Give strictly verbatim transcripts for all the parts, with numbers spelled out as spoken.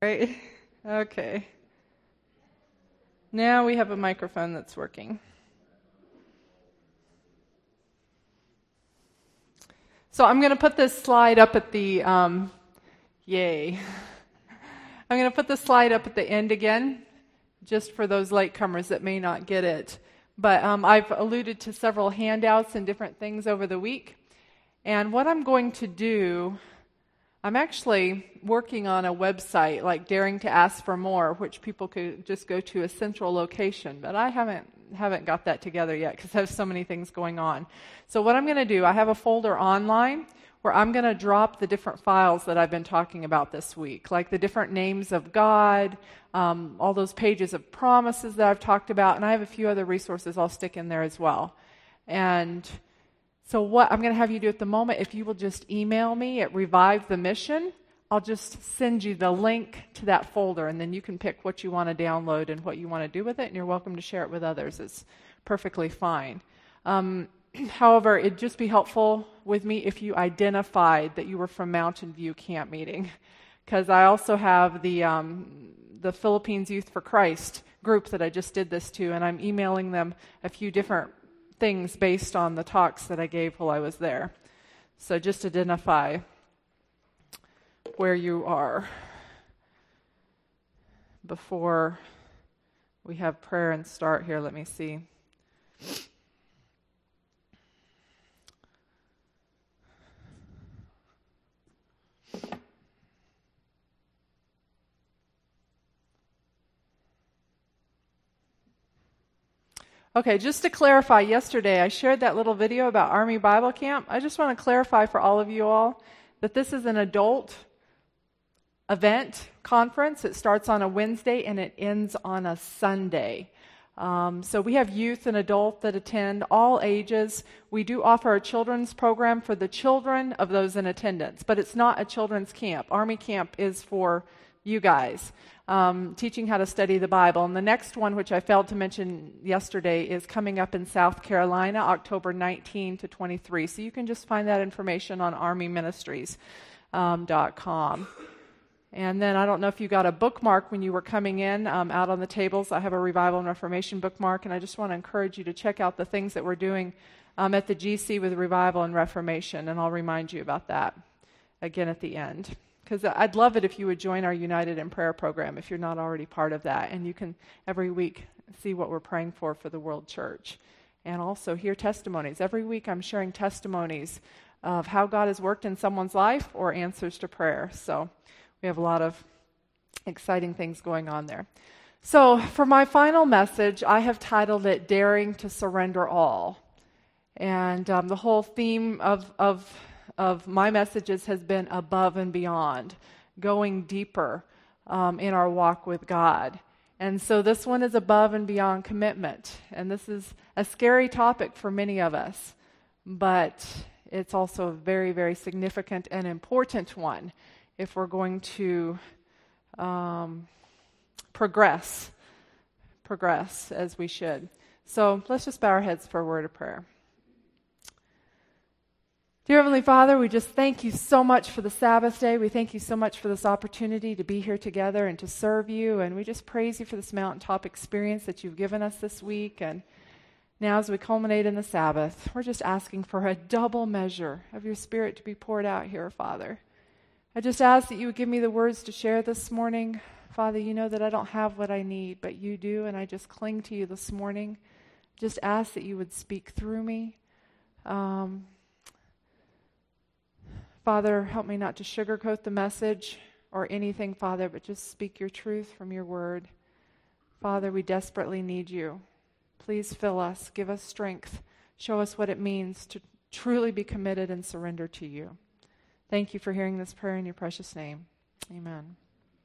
Right? Okay. Now we have a microphone that's working. So I'm going to put this slide up at the, um, yay. I'm going to put this slide up at the end again, just for those latecomers that may not get it. But um, I've alluded to several handouts and different things over the week. And what I'm going to do, I'm actually working on a website like Daring to Ask for More, which people could just go to a central location. But I haven't haven't got that together yet because I have so many things going on. So what I'm going to do, I have a folder online where I'm going to drop the different files that I've been talking about this week, like the different names of God, um, all those pages of promises that I've talked about, and I have a few other resources I'll stick in there as well. And so what I'm going to have you do at the moment, if you will just email me at Revive the Mission, I'll just send you the link to that folder, and then you can pick what you want to download and what you want to do with it, and you're welcome to share it with others. It's perfectly fine. Um, however, it'd just be helpful with me if you identified that you were from Mountain View Camp Meeting, because I also have the um, the Philippines Youth for Christ group that I just did this to, and I'm emailing them a few different things based on the talks that I gave while I was there. So just identify where you are before we have prayer and start here. Let me see. Okay, just to clarify, yesterday I shared that little video about Army Bible Camp. I just want to clarify for all of you all that this is an adult event conference. It starts on a Wednesday and it ends on a Sunday. Um, so we have youth and adult that attend, all ages. We do offer a children's program for the children of those in attendance, but it's not a children's camp. Army Camp is for you guys, um, teaching how to study the Bible. And the next one, which I failed to mention yesterday, is coming up in South Carolina, October nineteenth to twenty-three. So you can just find that information on army ministries dot com. And then I don't know if you got a bookmark when you were coming in. Um, out on the tables, I have a Revival and Reformation bookmark, and I just want to encourage you to check out the things that we're doing um, at the G C with Revival and Reformation, and I'll remind you about that again at the end. Because I'd love it if you would join our United in Prayer program if you're not already part of that, and you can every week see what we're praying for for the world church. And also hear testimonies. Every week I'm sharing testimonies of how God has worked in someone's life or answers to prayer. So we have a lot of exciting things going on there. So for my final message, I have titled it Daring to Surrender All. And um, the whole theme of, of, of my messages has been above and beyond, going deeper um, in our walk with God. And so this one is above and beyond commitment. And this is a scary topic for many of us, but it's also a very, very significant and important one if we're going to um, progress, progress as we should. So let's just bow our heads for a word of prayer. Dear Heavenly Father, we just thank you so much for the Sabbath day. We thank you so much for this opportunity to be here together and to serve you. And we just praise you for this mountaintop experience that you've given us this week. And now as we culminate in the Sabbath, we're just asking for a double measure of your Spirit to be poured out here, Father. I just ask that you would give me the words to share this morning. Father, you know that I don't have what I need, but you do, and I just cling to you this morning. Just ask that you would speak through me. Um, Father, help me not to sugarcoat the message or anything, Father, but just speak your truth from your word. Father, we desperately need you. Please fill us, give us strength, show us what it means to truly be committed and surrender to you. Thank you for hearing this prayer in your precious name. Amen.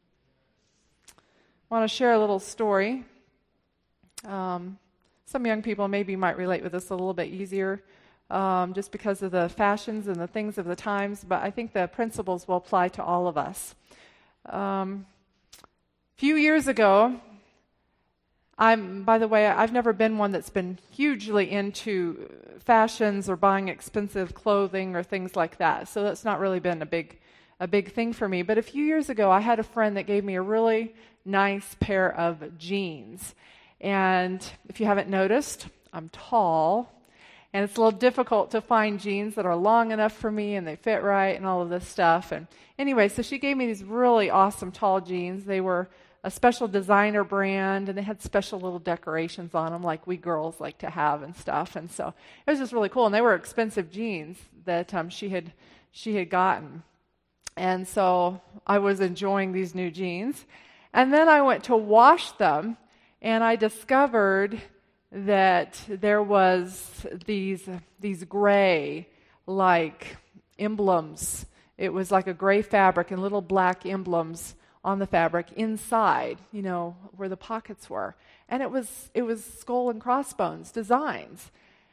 I want to share a little story. Um, some young people maybe might relate with this a little bit easier um, just because of the fashions and the things of the times, but I think the principles will apply to all of us. Um, a few years ago, I'm, by the way, I've never been one that's been hugely into fashions or buying expensive clothing or things like that. So that's not really been a big, a big thing for me. But a few years ago, I had a friend that gave me a really nice pair of jeans. And if you haven't noticed, I'm tall. And it's a little difficult to find jeans that are long enough for me and they fit right and all of this stuff. And anyway, so she gave me these really awesome tall jeans. They were a special designer brand, and they had special little decorations on them like we girls like to have and stuff. And so it was just really cool. And they were expensive jeans that um, she had she had gotten. And so I was enjoying these new jeans. And then I went to wash them, and I discovered that there was these these gray like emblems. It was like a gray fabric and little black emblems on the fabric inside, you know, where the pockets were. And it was it was skull and crossbones designs.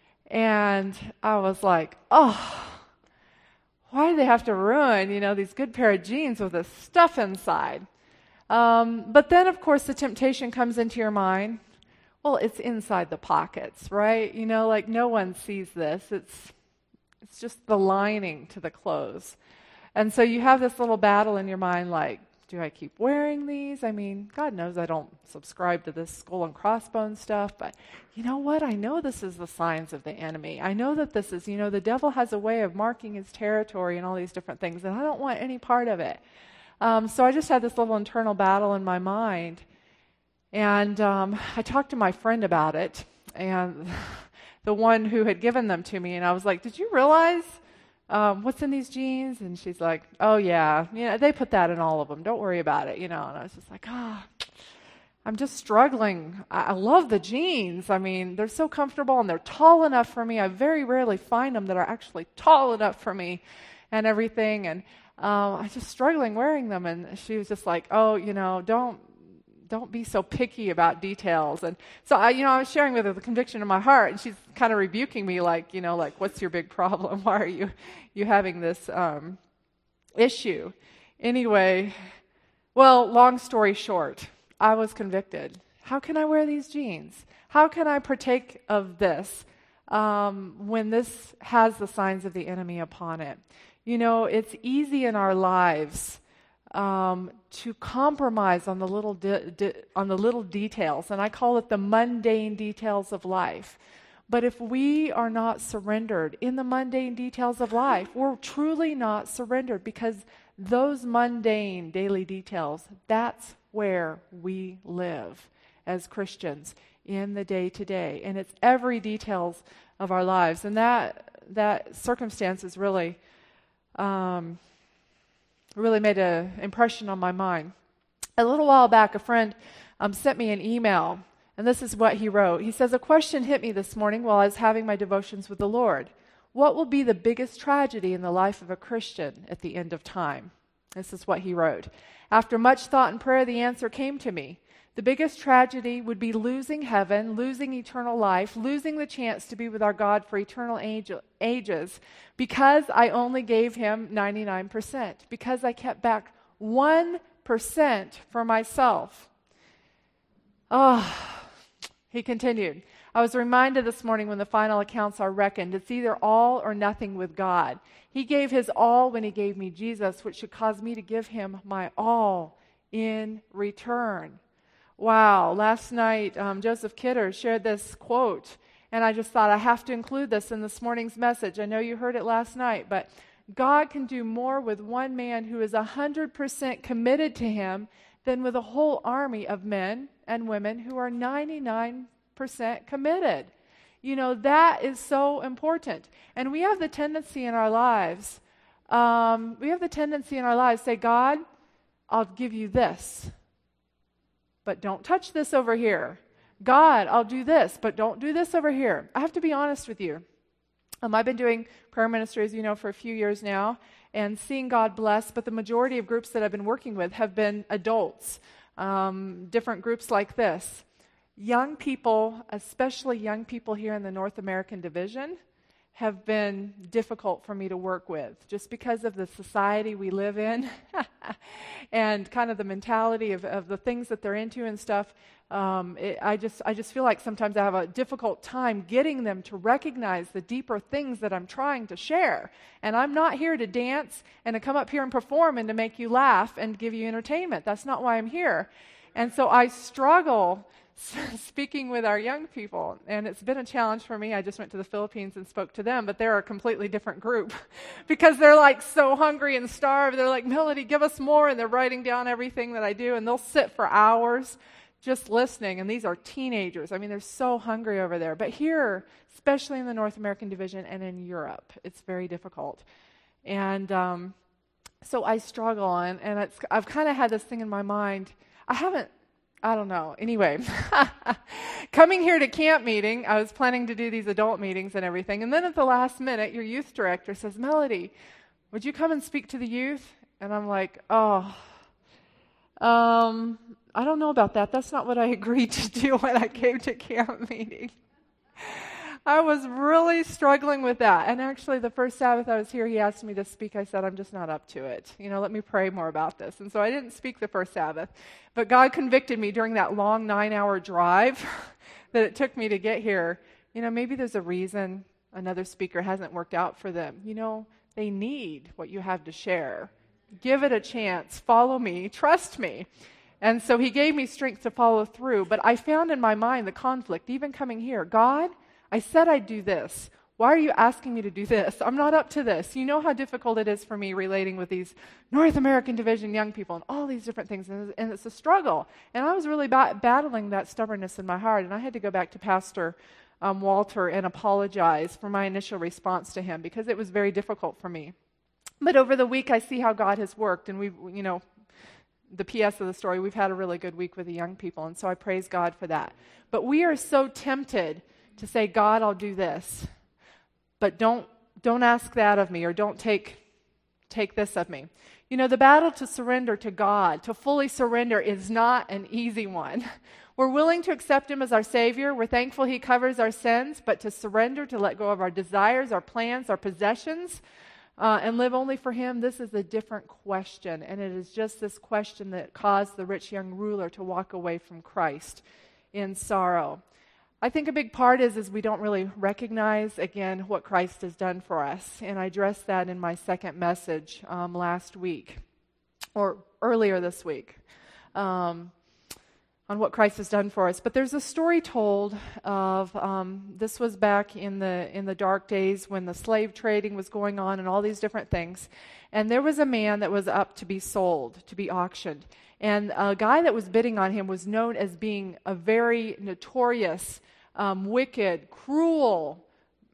And I was like, oh, why do they have to ruin, you know, these good pair of jeans with this stuff inside? Um, but then, of course, the temptation comes into your mind. Well, it's inside the pockets, right? You know, like no one sees this. It's it's just the lining to the clothes. And so you have this little battle in your mind like, do I keep wearing these? I mean, God knows I don't subscribe to this skull and crossbones stuff, but you know what? I know this is the signs of the enemy. I know that this is, you know, the devil has a way of marking his territory and all these different things, and I don't want any part of it. Um, so I just had this little internal battle in my mind. And um, I talked to my friend about it, and the one who had given them to me, and I was like, did you realize um, what's in these jeans? And she's like, oh, yeah, you know, they put that in all of them. Don't worry about it, you know. And I was just like, ah, oh, I'm just struggling. I-, I love the jeans. I mean, they're so comfortable, and they're tall enough for me. I very rarely find them that are actually tall enough for me and everything. And uh, I was just struggling wearing them. And she was just like, oh, you know, don't, Don't be so picky about details. And so I, you know, I was sharing with her the conviction in my heart, and she's kind of rebuking me, like, you know, like, what's your big problem? Why are you, you having this um, issue? Anyway, well, long story short, I was convicted. How can I wear these jeans? How can I partake of this um, when this has the signs of the enemy upon it? You know, it's easy in our lives Um, to compromise on the little di- di- on the little details, and I call it the mundane details of life. But if we are not surrendered in the mundane details of life, we're truly not surrendered, because those mundane daily details, that's where we live as Christians in the day-to-day, and it's every details of our lives, and that that circumstance is really. Um, really made an impression on my mind. A little while back, a friend um, sent me an email, and this is what he wrote. He says, a question hit me this morning while I was having my devotions with the Lord. What will be the biggest tragedy in the life of a Christian at the end of time? This is what he wrote. After much thought and prayer, the answer came to me. The biggest tragedy would be losing heaven, losing eternal life, losing the chance to be with our God for eternal age, ages, because I only gave him ninety-nine percent, because I kept back one percent for myself. Oh, he continued. I was reminded this morning when the final accounts are reckoned, it's either all or nothing with God. He gave his all when he gave me Jesus, which should cause me to give him my all in return. Wow, last night um, Joseph Kidder shared this quote, and I just thought I have to include this in this morning's message. I know you heard it last night, but God can do more with one man who is one hundred percent committed to him than with a whole army of men and women who are ninety-nine percent committed. You know, that is so important. And we have the tendency in our lives, um, we have the tendency in our lives to say, God, I'll give you this, but don't touch this over here. God, I'll do this, but don't do this over here. I have to be honest with you. Um, I've been doing prayer ministry, as you know, for a few years now, and seeing God bless, but the majority of groups that I've been working with have been adults, um, different groups like this. Young people, especially young people here in the North American division, have been difficult for me to work with just because of the society we live in and kind of the mentality of, of the things that they're into and stuff. Um, it, I just I just feel like sometimes I have a difficult time getting them to recognize the deeper things that I'm trying to share. And I'm not here to dance and to come up here and perform and to make you laugh and give you entertainment. That's not why I'm here. And so I struggle speaking with our young people, and it's been a challenge for me. I just went to the Philippines and spoke to them, but they're a completely different group because they're like so hungry and starved. They're like, Melody, give us more, and they're writing down everything that I do, and they'll sit for hours just listening, and these are teenagers. I mean, they're so hungry over there. But here, especially in the North American division and in Europe, it's very difficult. And um, so I struggle, and, and it's, I've kind of had this thing in my mind. I haven't I don't know. Anyway, coming here to camp meeting, I was planning to do these adult meetings and everything. And then at the last minute, your youth director says, Melody, would you come and speak to the youth? And I'm like, oh, um, I don't know about that. That's not what I agreed to do when I came to camp meeting. I was really struggling with that. And actually, the first Sabbath I was here, he asked me to speak. I said, I'm just not up to it. You know, let me pray more about this. And so I didn't speak the first Sabbath. But God convicted me during that long nine-hour drive that it took me to get here. You know, maybe there's a reason another speaker hasn't worked out for them. You know, they need what you have to share. Give it a chance. Follow me. Trust me. And so he gave me strength to follow through. But I found in my mind the conflict, even coming here. God, I said I'd do this. Why are you asking me to do this? I'm not up to this. You know how difficult it is for me relating with these North American division young people and all these different things. And, and it's a struggle. And I was really ba- battling that stubbornness in my heart. And I had to go back to Pastor um, Walter and apologize for my initial response to him because it was very difficult for me. But over the week, I see how God has worked. And we've, you know, the P S of the story, we've had a really good week with the young people. And so I praise God for that. But we are so tempted to say, God, I'll do this. But don't don't ask that of me, or don't take take this of me. You know, the battle to surrender to God, to fully surrender, is not an easy one. We're willing to accept him as our Savior. We're thankful he covers our sins, but to surrender, to let go of our desires, our plans, our possessions, uh, and live only for him, this is a different question. And it is just this question that caused the rich young ruler to walk away from Christ in sorrow. I think a big part is, is we don't really recognize, again, what Christ has done for us. And I addressed that in my second message um, last week, or earlier this week, um, on what Christ has done for us. But there's a story told of, um, this was back in the in the dark days when the slave trading was going on and all these different things. And there was a man that was up to be sold, to be auctioned. And a guy that was bidding on him was known as being a very notorious, um, wicked, cruel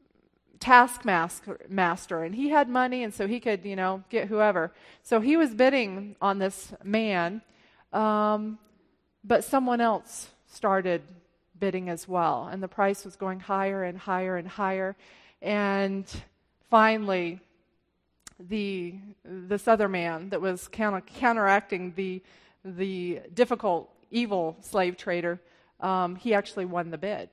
taskmaster. Master. And he had money, and so he could, you know, get whoever. So he was bidding on this man, um, but someone else started bidding as well. And the price was going higher and higher and higher. And finally, the this other man that was counter, counteracting the the difficult, evil slave trader, um, he actually won the bid.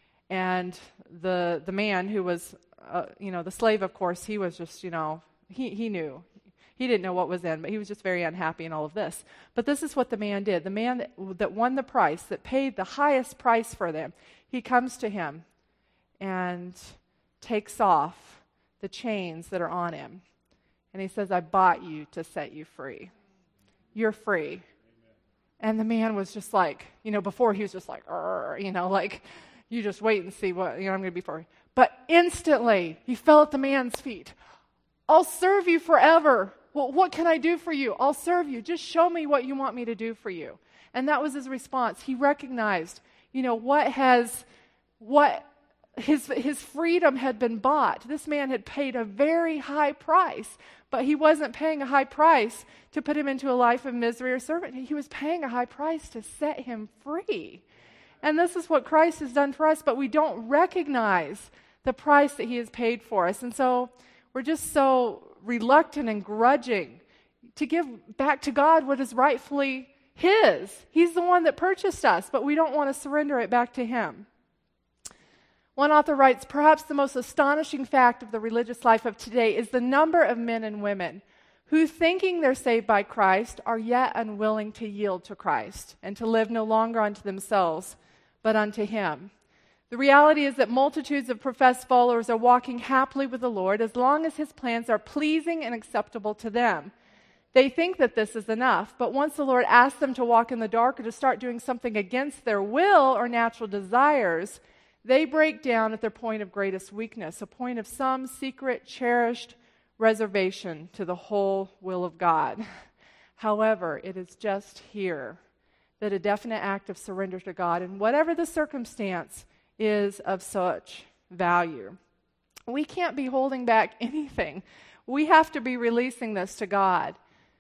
And the the man who was, uh, you know, the slave, of course, he was just, you know, he, he knew. He didn't know what was in, but he was just very unhappy in all of this. But this is what the man did. The man that, that won the price, that paid the highest price for them, he comes to him and takes off the chains that are on him. And he says, I bought you to set you free. You're free. And the man was just like, you know, before he was just like, you know, like, you just wait and see what, you know, I'm going to be for you. But instantly, he fell at the man's feet. I'll serve you forever. Well, what can I do for you? I'll serve you. Just show me what you want me to do for you. And that was his response. He recognized, you know, what has, what his his freedom had been bought. This man had paid a very high price, but he wasn't paying a high price to put him into a life of misery or servanthood. He was paying a high price to set him free. And this is what Christ has done for us, but we don't recognize the price that he has paid for us. And so we're just so reluctant and grudging to give back to God what is rightfully his. He's the one that purchased us, but we don't want to surrender it back to him. One author writes, perhaps the most astonishing fact of the religious life of today is the number of men and women who, thinking they're saved by Christ, are yet unwilling to yield to Christ and to live no longer unto themselves, but unto Him. The reality is that multitudes of professed followers are walking happily with the Lord as long as His plans are pleasing and acceptable to them. They think that this is enough, but once the Lord asks them to walk in the dark or to start doing something against their will or natural desires, they break down at their point of greatest weakness, a point of some secret, cherished reservation to the whole will of God. However, it is just here that a definite act of surrender to God, in whatever the circumstance, is of such value. We can't be holding back anything. We have to be releasing this to God.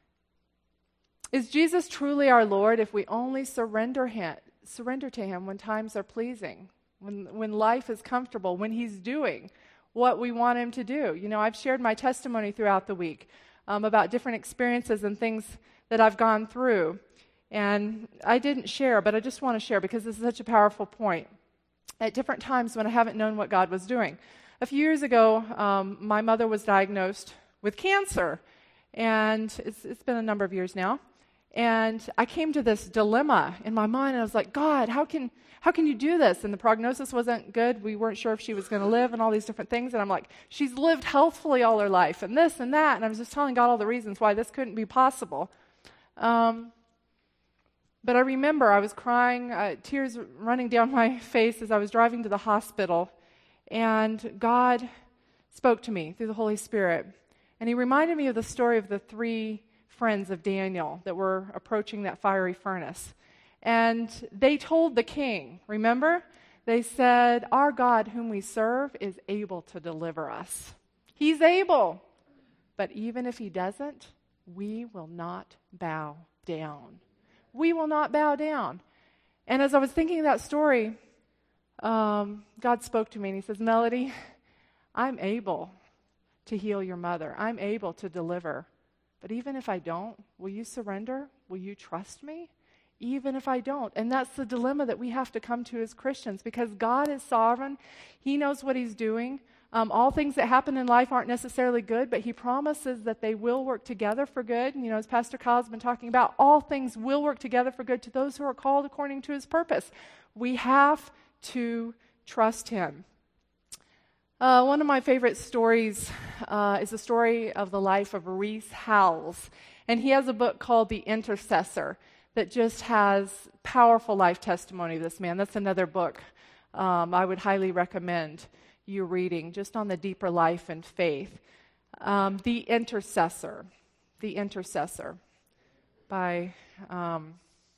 Is Jesus truly our Lord if we only surrender him, surrender to Him when times are pleasing, when, when life is comfortable, when He's doing what we want Him to do? You know, I've shared my testimony throughout the week um, about different experiences and things that I've gone through. And I didn't share, but I just want to share because this is such a powerful point. At different times when I haven't known what God was doing. A few years ago, um, my mother was diagnosed with cancer. And it's, it's been a number of years now. And I came to this dilemma in my mind, and I was like, God, how can how can you do this? And the prognosis wasn't good. We weren't sure if she was going to live and all these different things. And I'm like, she's lived healthfully all her life and this and that. And I was just telling God all the reasons why this couldn't be possible. Um, but I remember I was crying, uh, tears running down my face as I was driving to the hospital. And God spoke to me through the Holy Spirit. And He reminded me of the story of the three friends of Daniel that were approaching that fiery furnace. And they told the king, remember? They said, our God whom we serve is able to deliver us. He's able. But even if He doesn't, we will not bow down. We will not bow down. And as I was thinking of that story, um, God spoke to me and He says, Melody, I'm able to heal your mother. I'm able to deliver. But even if I don't, will you surrender? Will you trust me? Even if I don't. And that's the dilemma that we have to come to as Christians, because God is sovereign. He knows what He's doing. Um, all things that happen in life aren't necessarily good, but He promises that they will work together for good. You know, as Pastor Kyle's been talking about, all things will work together for good to those who are called according to His purpose. We have to trust Him. Uh, one of my favorite stories uh, is the story of the life of Rees Howells. And he has a book called The Intercessor that just has powerful life testimony of this man. That's another book um, I would highly recommend you reading, just on the deeper life and faith. Um, The Intercessor. The Intercessor. By, um,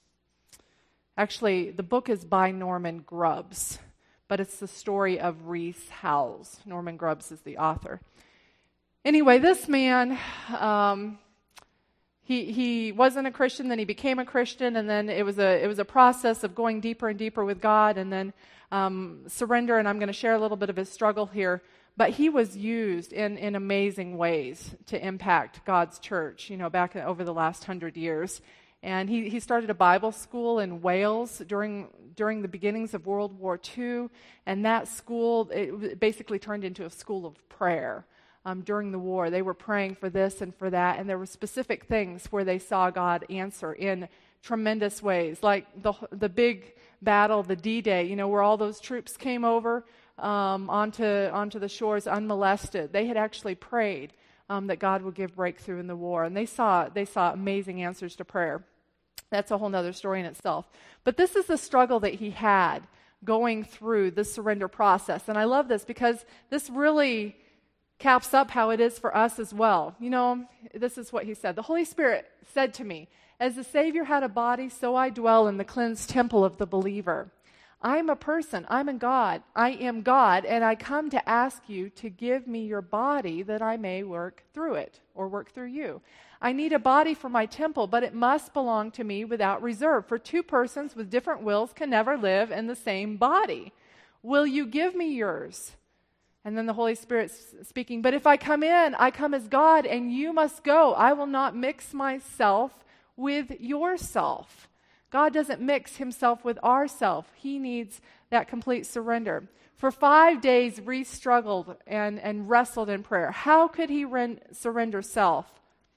actually, the book is by Norman Grubbs. But it's the story of Rees Howells. Norman Grubbs is the author. Anyway, this man, um, he he wasn't a Christian, then he became a Christian, and then it was a it was a process of going deeper and deeper with God, and then um, surrender. And I'm going to share a little bit of his struggle here. But he was used in in amazing ways to impact God's church. You know, back over the last hundred years. And he, he started a Bible school in Wales during during the beginnings of World War Two. And that school, it basically turned into a school of prayer um, during the war. They were praying for this and for that. And there were specific things where they saw God answer in tremendous ways. Like the the big battle, the D-Day, you know, where all those troops came over um, onto, onto the shores unmolested. They had actually prayed Um, that God would give breakthrough in the war. And they saw they saw amazing answers to prayer. That's a whole other story in itself. But this is the struggle that he had going through the surrender process. And I love this because this really caps up how it is for us as well. You know, this is what he said. The Holy Spirit said to me, as the Savior had a body, so I dwell in the cleansed temple of the believer. I'm a person, I'm a God, I am God, and I come to ask you to give me your body that I may work through it, or work through you. I need a body for my temple, but it must belong to me without reserve, for two persons with different wills can never live in the same body. Will you give me yours? And then the Holy Spirit speaking, but if I come in, I come as God, and you must go. I will not mix myself with yourself. God doesn't mix himself with our self. He needs that complete surrender. For five days, Reese struggled and, and wrestled in prayer. How could he ren- surrender self?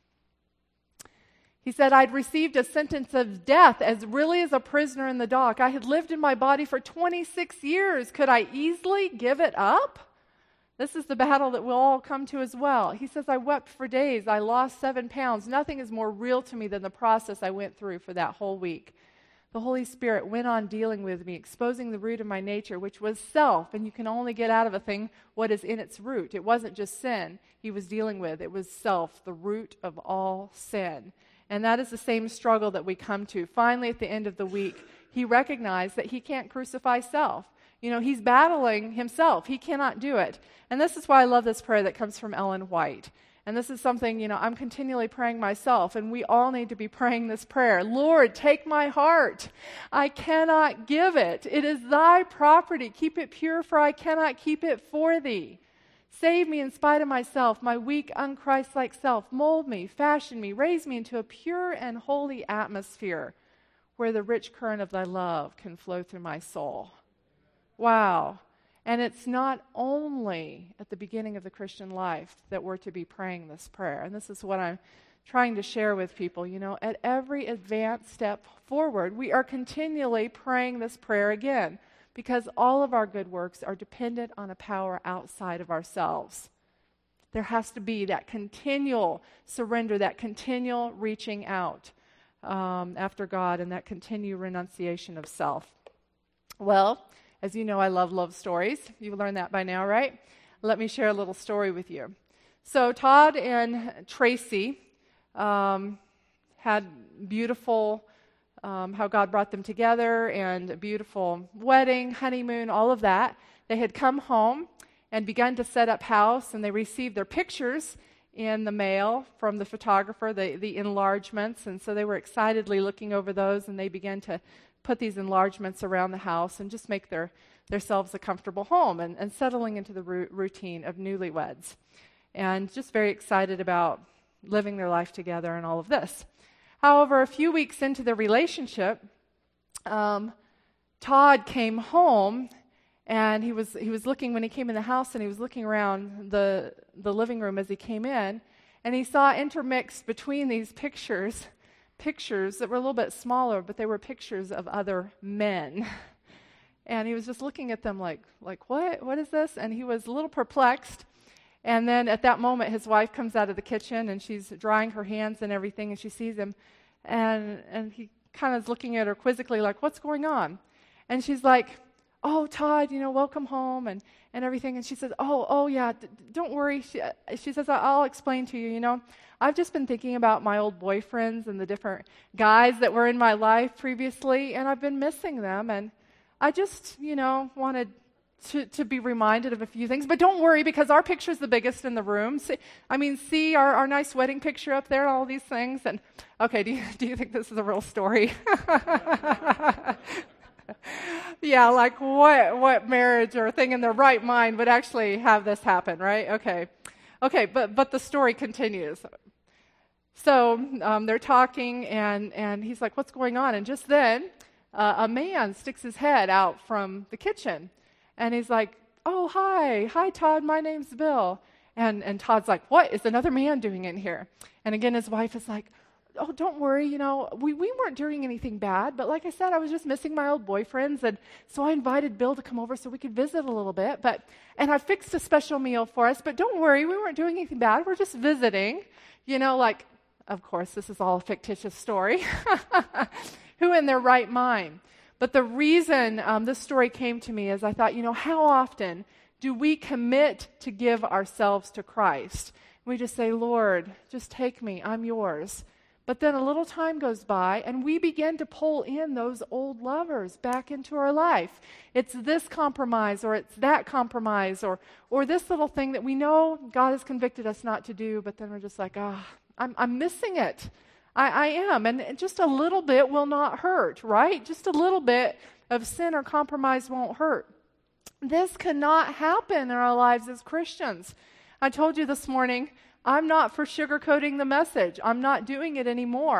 He said, I'd received a sentence of death as really as a prisoner in the dock. I had lived in my body for twenty-six years. Could I easily give it up? This is the battle that we'll all come to as well. He says, I wept for days. I lost seven pounds. Nothing is more real to me than the process I went through for that whole week. The Holy Spirit went on dealing with me, exposing the root of my nature, which was self. And you can only get out of a thing what is in its root. It wasn't just sin he was dealing with. It was self, the root of all sin. And that is the same struggle that we come to. Finally, at the end of the week, he recognized that he can't crucify self. You know, he's battling himself. He cannot do it. And this is why I love this prayer that comes from Ellen White. And this is something, you know, I'm continually praying myself, and we all need to be praying this prayer. Lord, take my heart. I cannot give it. It is thy property. Keep it pure, for I cannot keep it for thee. Save me in spite of myself, my weak, unchristlike self. Mold me, fashion me, raise me into a pure and holy atmosphere where the rich current of thy love can flow through my soul. Wow. And it's not only at the beginning of the Christian life that we're to be praying this prayer. And this is what I'm trying to share with people. You know, at every advanced step forward, we are continually praying this prayer again, because all of our good works are dependent on a power outside of ourselves. There has to be that continual surrender, that continual reaching out um, after God, and that continued renunciation of self. Well, as you know, I love love stories. You've learned that by now, right? Let me share a little story with you. So Todd and Tracy um, had beautiful Um, how God brought them together, and a beautiful wedding, honeymoon, all of that. They had come home and begun to set up house, and they received their pictures in the mail from the photographer, the, the enlargements, and so they were excitedly looking over those, and they began to put these enlargements around the house and just make their themselves a comfortable home, and, and settling into the ru- routine of newlyweds, and just very excited about living their life together and all of this. However, a few weeks into the relationship, um, Todd came home, and he was he was looking when he came in the house, and he was looking around the the living room as he came in, and he saw intermixed between these pictures, pictures that were a little bit smaller, but they were pictures of other men. And he was just looking at them like, like what? What is this? And he was a little perplexed. And then at that moment, his wife comes out of the kitchen, and she's drying her hands and everything, and she sees him, and and he kind of is looking at her quizzically like, what's going on? And she's like, oh, Todd, you know, welcome home, and, and everything. And she says, oh, oh yeah, d- don't worry. She, she says, I'll explain to you, you know. I've just been thinking about my old boyfriends and the different guys that were in my life previously, and I've been missing them, and I just, you know, wanted To, to be reminded of a few things. But don't worry, because our picture's the biggest in the room. See, I mean, see our, our nice wedding picture up there and all these things. And okay, do you, do you think this is a real story? Yeah, like what what marriage or thing in their right mind would actually have this happen, right? Okay. Okay, but but the story continues. So um, they're talking, and, and he's like, what's going on? And just then, uh, a man sticks his head out from the kitchen. And he's like, oh, hi. Hi, Todd. My name's Bill. And and Todd's like, what is another man doing in here? And again, his wife is like, oh, don't worry. You know, we, we weren't doing anything bad. But like I said, I was just missing my old boyfriends. And so I invited Bill to come over so we could visit a little bit. But and I fixed a special meal for us. But don't worry. We weren't doing anything bad. We're just visiting. You know, like, of course, this is all a fictitious story. Who in their right mind? But the reason um, this story came to me is I thought, you know, how often do we commit to give ourselves to Christ? We just say, Lord, just take me, I'm yours. But then a little time goes by, and we begin to pull in those old lovers back into our life. It's this compromise, or it's that compromise, or or this little thing that we know God has convicted us not to do, but then we're just like, ah, oh, I'm, I'm missing it. I, I am, and just a little bit will not hurt, right? Just a little bit of sin or compromise won't hurt. This cannot happen in our lives as Christians. I told you this morning, I'm not for sugarcoating the message. I'm not doing it anymore.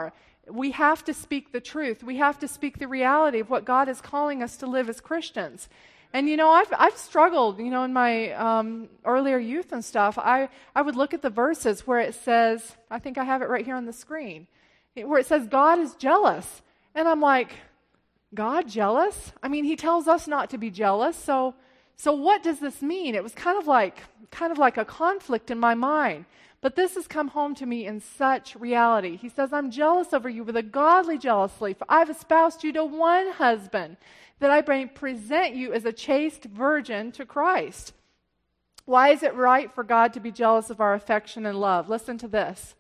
We have to speak the truth. We have to speak the reality of what God is calling us to live as Christians. And, you know, I've, I've struggled, you know, in my um, earlier youth and stuff. I, I would look at the verses where it says, I think I have it right here on the screen, where it says God is jealous. And I'm like, God jealous? I mean, he tells us not to be jealous. So, so what does this mean? It was kind of like, kind of like a conflict in my mind. But this has come home to me in such reality. He says, I'm jealous over you with a godly jealousy, for I've espoused you to one husband, that I may present you as a chaste virgin to Christ. Why is it right for God to be jealous of our affection and love? Listen to this.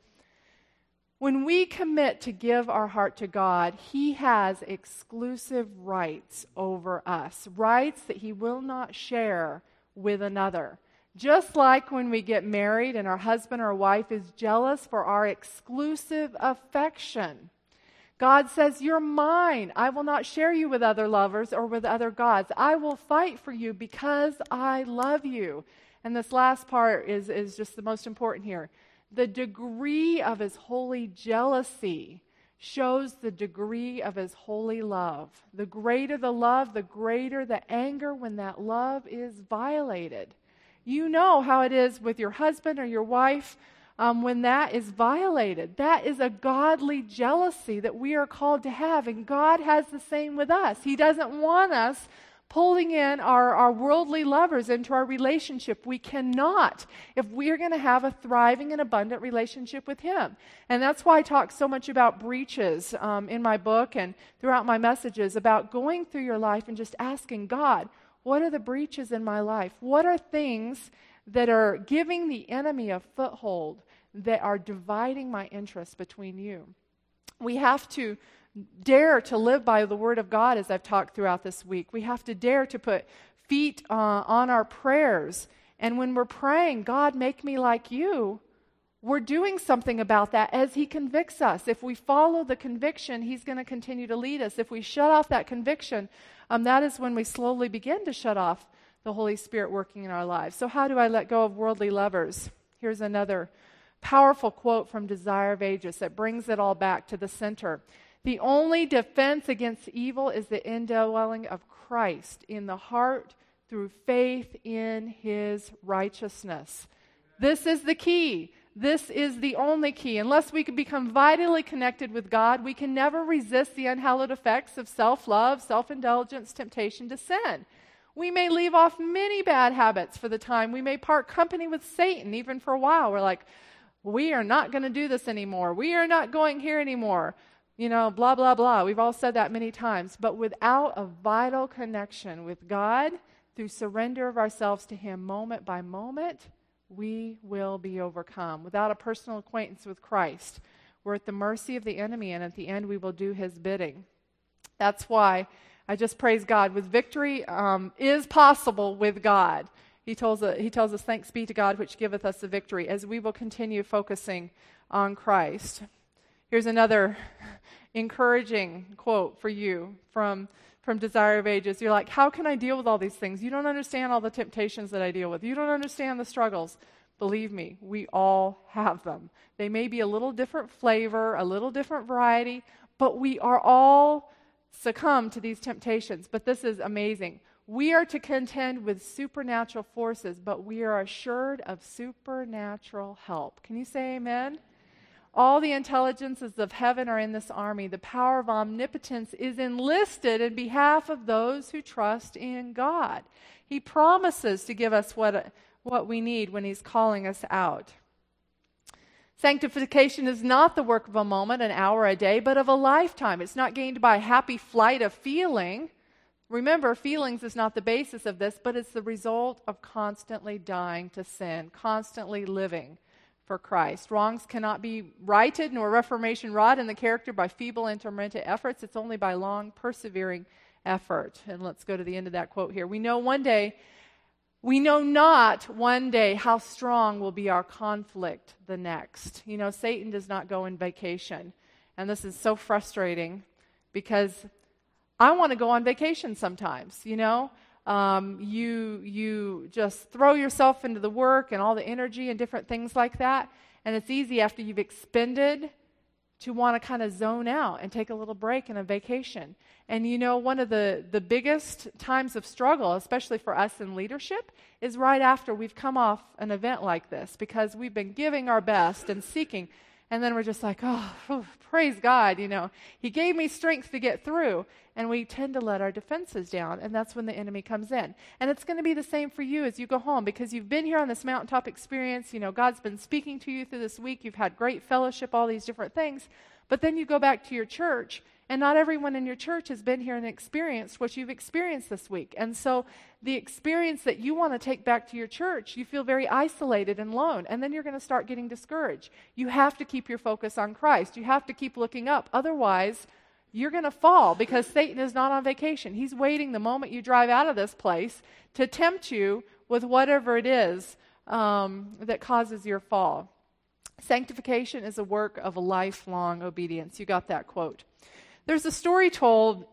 When we commit to give our heart to God, He has exclusive rights over us, rights that He will not share with another. Just like when we get married and our husband or wife is jealous for our exclusive affection. God says, you're mine. I will not share you with other lovers or with other gods. I will fight for you because I love you. And this last part is, is just the most important here. The degree of His holy jealousy shows the degree of His holy love. The greater the love, the greater the anger when that love is violated. You know how it is with your husband or your wife um, when that is violated. That is a godly jealousy that we are called to have, and God has the same with us. He doesn't want us pulling in our, our worldly lovers into our relationship. We cannot if we are going to have a thriving and abundant relationship with Him. And that's why I talk so much about breaches um, in my book and throughout my messages, about going through your life and just asking God, what are the breaches in my life? What are things that are giving the enemy a foothold, that are dividing my interests between you? We have to dare to live by the Word of God, as I've talked throughout this week. We have to dare to put feet uh, on our prayers. And when we're praying, God, make me like you, we're doing something about that as He convicts us. If we follow the conviction, He's going to continue to lead us. If we shut off that conviction, um, that is when we slowly begin to shut off the Holy Spirit working in our lives. So how do I let go of worldly lovers? Here's another powerful quote from Desire of Ages that brings it all back to the center. The only defense against evil is the indwelling of Christ in the heart through faith in His righteousness. This is the key. This is the only key. Unless we can become vitally connected with God, we can never resist the unhallowed effects of self-love, self-indulgence, temptation to sin. We may leave off many bad habits for the time. We may part company with Satan even for a while. We're like, we are not going to do this anymore. We are not going here anymore. You know, blah, blah, blah. We've all said that many times. But without a vital connection with God, through surrender of ourselves to Him moment by moment, we will be overcome. Without a personal acquaintance with Christ, we're at the mercy of the enemy, and at the end we will do His bidding. That's why I just praise God. With victory um, is possible with God. He tells, uh, he tells us, thanks be to God which giveth us the victory, as we will continue focusing on Christ. Here's another encouraging quote for you from, from Desire of Ages. You're like, how can I deal with all these things? You don't understand all the temptations that I deal with. You don't understand the struggles. Believe me, we all have them. They may be a little different flavor, a little different variety, but we are all succumb to these temptations. But this is amazing. We are to contend with supernatural forces, but we are assured of supernatural help. Can you say amen? All the intelligences of heaven are in this army. The power of omnipotence is enlisted in behalf of those who trust in God. He promises to give us what, what we need when He's calling us out. Sanctification is not the work of a moment, an hour, a day, but of a lifetime. It's not gained by a happy flight of feeling. Remember, feelings is not the basis of this, but it's the result of constantly dying to sin, constantly living for Christ. Wrongs cannot be righted, nor reformation wrought in the character by feeble intermittent efforts. It's only by long, persevering effort. And let's go to the end of that quote here. We know one day, we know not one day how strong will be our conflict the next. You know, Satan does not go in vacation. And this is so frustrating because I want to go on vacation sometimes, you know. Um, you you just throw yourself into the work and all the energy and different things like that. And it's easy after you've expended to want to kind of zone out and take a little break and a vacation. And you know, one of the, the biggest times of struggle, especially for us in leadership, is right after we've come off an event like this, because we've been giving our best and seeking, and then we're just like, oh, oh, praise God, you know, He gave me strength to get through. And we tend to let our defenses down, and that's when the enemy comes in. And it's going to be the same for you as you go home, because you've been here on this mountaintop experience. You know, God's been speaking to you through this week. You've had great fellowship, all these different things. But then you go back to your church, and not everyone in your church has been here and experienced what you've experienced this week. And so the experience that you want to take back to your church, you feel very isolated and alone, and then you're going to start getting discouraged. You have to keep your focus on Christ. You have to keep looking up. Otherwise, you're going to fall, because Satan is not on vacation. He's waiting the moment you drive out of this place to tempt you with whatever it is um, that causes your fall. Sanctification is a work of a lifelong obedience. You got that quote. There's a story told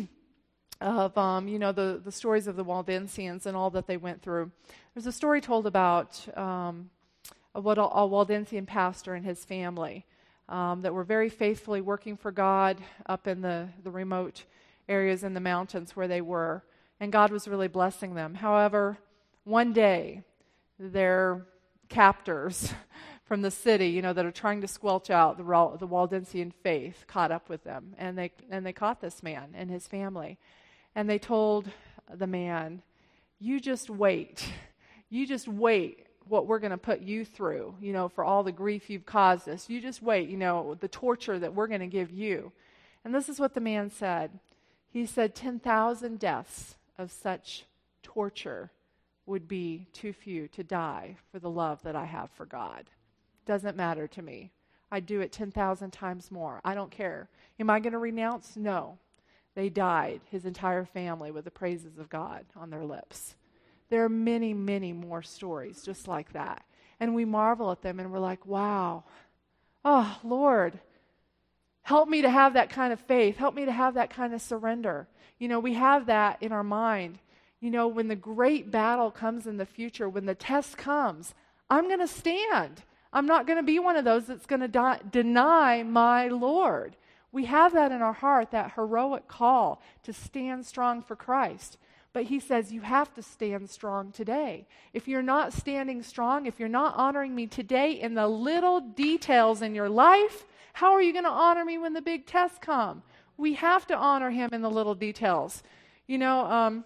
of, um, you know, the, the stories of the Waldensians and all that they went through. There's a story told about um, a, what a, a Waldensian pastor and his family um, that were very faithfully working for God up in the, the remote areas in the mountains where they were. And God was really blessing them. However, one day, their captors from the city, you know, that are trying to squelch out the, the Waldensian faith, caught up with them. And they and they caught this man and his family. And they told the man, you just wait. You just wait what we're going to put you through, you know, for all the grief you've caused us. You just wait, you know, the torture that we're going to give you. And this is what the man said. He said, ten thousand deaths of such torture would be too few to die for the love that I have for God. Doesn't matter to me. I'd do it ten thousand times more. I don't care. Am I going to renounce? No. They died, his entire family, with the praises of God on their lips. There are many, many more stories just like that. And we marvel at them and we're like, wow. Oh, Lord, help me to have that kind of faith. Help me to have that kind of surrender. You know, we have that in our mind. You know, when the great battle comes in the future, when the test comes, I'm going to stand. I'm not going to be one of those that's going to die, deny my Lord. We have that in our heart, that heroic call to stand strong for Christ. But He says you have to stand strong today. If you're not standing strong, if you're not honoring me today in the little details in your life, how are you going to honor me when the big tests come? We have to honor Him in the little details. You know, um,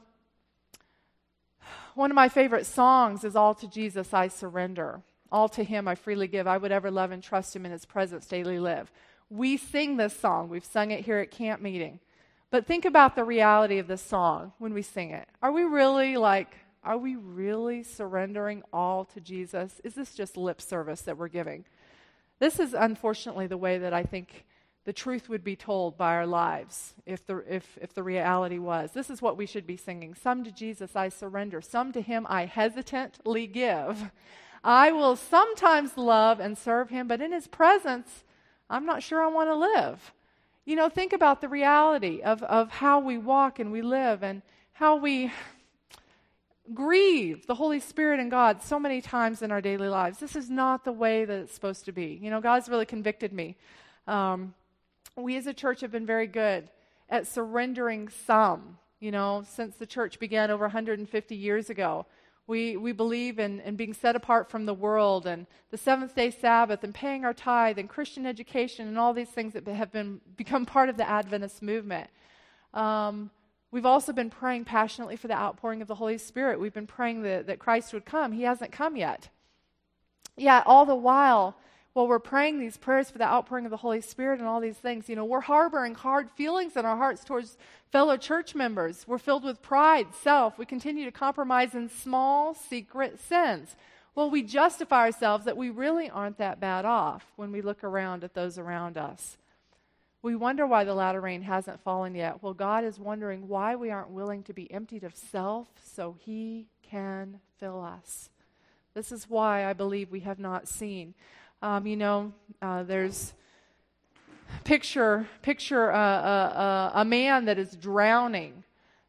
one of my favorite songs is All to Jesus I Surrender. All to Him I freely give. I would ever love and trust Him in His presence daily live. We sing this song. We've sung it here at camp meeting. But think about the reality of this song when we sing it. Are we really like, are we really surrendering all to Jesus? Is this just lip service that we're giving? This is unfortunately the way that I think the truth would be told by our lives if the, if, if the reality was. This is what we should be singing. Some to Jesus I surrender. Some to Him I hesitantly give. I will sometimes love and serve Him, but in His presence, I'm not sure I want to live. You know, think about the reality of, of how we walk and we live and how we grieve the Holy Spirit and God so many times in our daily lives. This is not the way that it's supposed to be. You know, God's really convicted me. Um, we as a church have been very good at surrendering some, you know, since the church began over one hundred fifty years ago. We we believe in, in being set apart from the world and the seventh-day Sabbath and paying our tithe and Christian education and all these things that have been become part of the Adventist movement. Um, we've also been praying passionately for the outpouring of the Holy Spirit. We've been praying that, that Christ would come. He hasn't come yet. Yet all the while, while we're praying these prayers for the outpouring of the Holy Spirit and all these things, you know, we're harboring hard feelings in our hearts towards fellow church members. We're filled with pride, self. We continue to compromise in small, secret sins. Well, we justify ourselves that we really aren't that bad off when we look around at those around us. We wonder why the latter rain hasn't fallen yet. Well, God is wondering why we aren't willing to be emptied of self so He can fill us. This is why I believe we have not seen. Um, you know, uh, there's picture picture uh, uh, uh, a man that is drowning.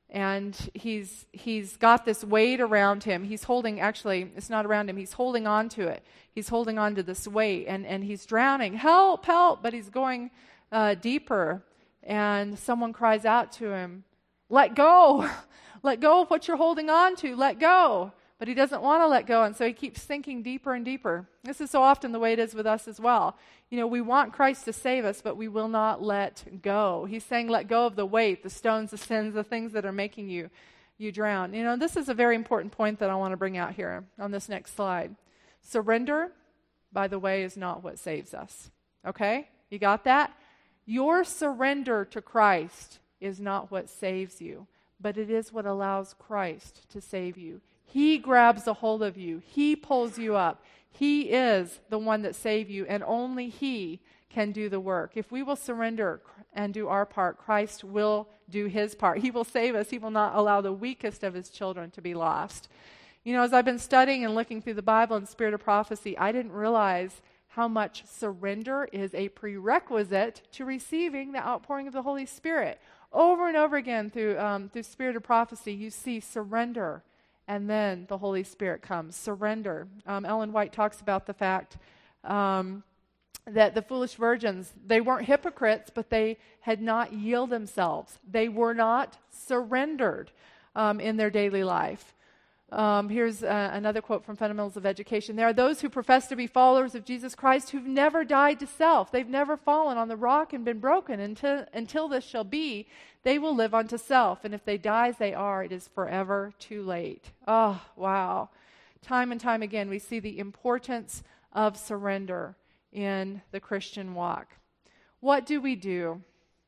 And he's he's got this weight around him. He's holding, actually, it's not around him. He's holding on to it. He's holding on to this weight, and, and he's drowning. Help, help! But he's going uh, deeper. And someone cries out to him, let go! Let go of what you're holding on to. Let go! But he doesn't want to let go, and so he keeps sinking deeper and deeper. This is so often the way it is with us as well. You know, we want Christ to save us, but we will not let go. He's saying let go of the weight, the stones, the sins, the things that are making you, you drown. You know, this is a very important point that I want to bring out here on this next slide. Surrender, by the way, is not what saves us. Okay? You got that? Your surrender to Christ is not what saves you, but it is what allows Christ to save you. He grabs a hold of you. He pulls you up. He is the one that saved you, and only He can do the work. If we will surrender and do our part, Christ will do His part. He will save us. He will not allow the weakest of His children to be lost. You know, as I've been studying and looking through the Bible and Spirit of Prophecy, I didn't realize how much surrender is a prerequisite to receiving the outpouring of the Holy Spirit. Over and over again through um, through Spirit of Prophecy, you see surrender. And then the Holy Spirit comes. Surrender. Um, Ellen White talks about the fact um, that the foolish virgins, they weren't hypocrites, but they had not yielded themselves. They were not surrendered um, in their daily life. Um, here's uh, another quote from Fundamentals of Education. There are those who profess to be followers of Jesus Christ who've never died to self. They've never fallen on the rock and been broken. Until, until this shall be, they will live unto self. And if they die as they are, it is forever too late. Oh, wow. Time and time again, we see the importance of surrender in the Christian walk. What do we do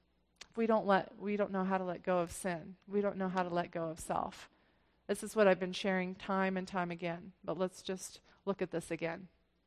if we don't let, we don't know how to let go of sin? We don't know how to let go of self. This is what I've been sharing time and time again. But let's just look at this again.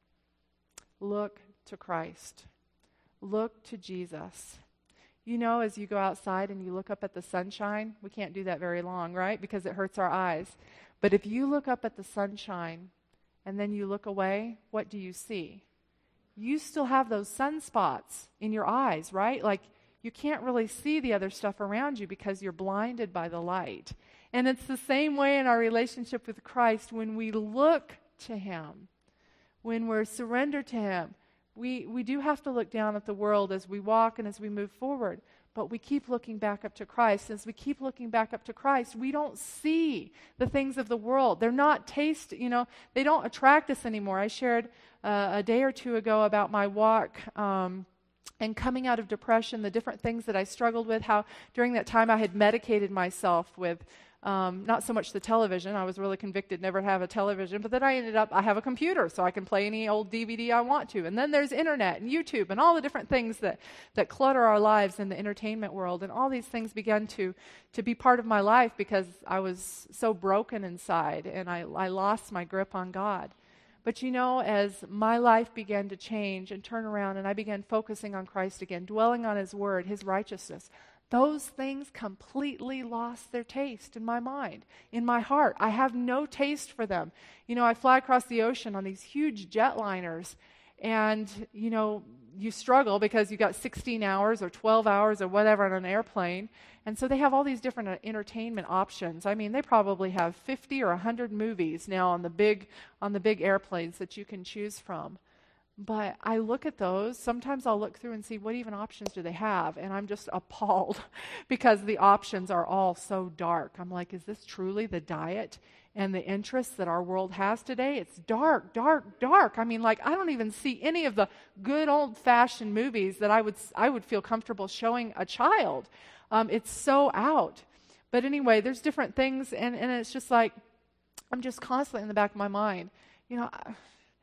Look to Christ. Look to Jesus. You know, as you go outside and you look up at the sunshine, we can't do that very long, right? Because it hurts our eyes. But if you look up at the sunshine and then you look away, what do you see? You still have those sunspots in your eyes, right? Like you can't really see the other stuff around you because you're blinded by the light. And it's the same way in our relationship with Christ. When we look to Him, when we're surrendered to Him, we, we do have to look down at the world as we walk and as we move forward. But we keep looking back up to Christ. As we keep looking back up to Christ, we don't see the things of the world. They're not taste, you know, they don't attract us anymore. I shared uh, a day or two ago about my walk um, and coming out of depression, the different things that I struggled with, how during that time I had medicated myself with Um, not so much the television. I was really convicted never to have a television, but then I ended up, I have a computer, so I can play any old D V D I want to. And then there's internet and YouTube and all the different things that, that clutter our lives in the entertainment world. And all these things began to, to be part of my life because I was so broken inside and I, I lost my grip on God. But you know, as my life began to change and turn around and I began focusing on Christ again, dwelling on His Word, His righteousness, those things completely lost their taste in my mind, in my heart. I have no taste for them. You know, I fly across the ocean on these huge jetliners, and, you know, you struggle because you got sixteen hours or twelve hours or whatever on an airplane. And so they have all these different uh, entertainment options. I mean, they probably have fifty or one hundred movies now on the big on the big airplanes that you can choose from. But I look at those, sometimes I'll look through and see what even options do they have, and I'm just appalled because the options are all so dark. I'm like, is this truly the diet and the interests that our world has today? It's dark, dark, dark. I mean, like, I don't even see any of the good old-fashioned movies that I would I would feel comfortable showing a child. Um, it's so out. But anyway, there's different things, and, and it's just like, I'm just constantly in the back of my mind, you know, I,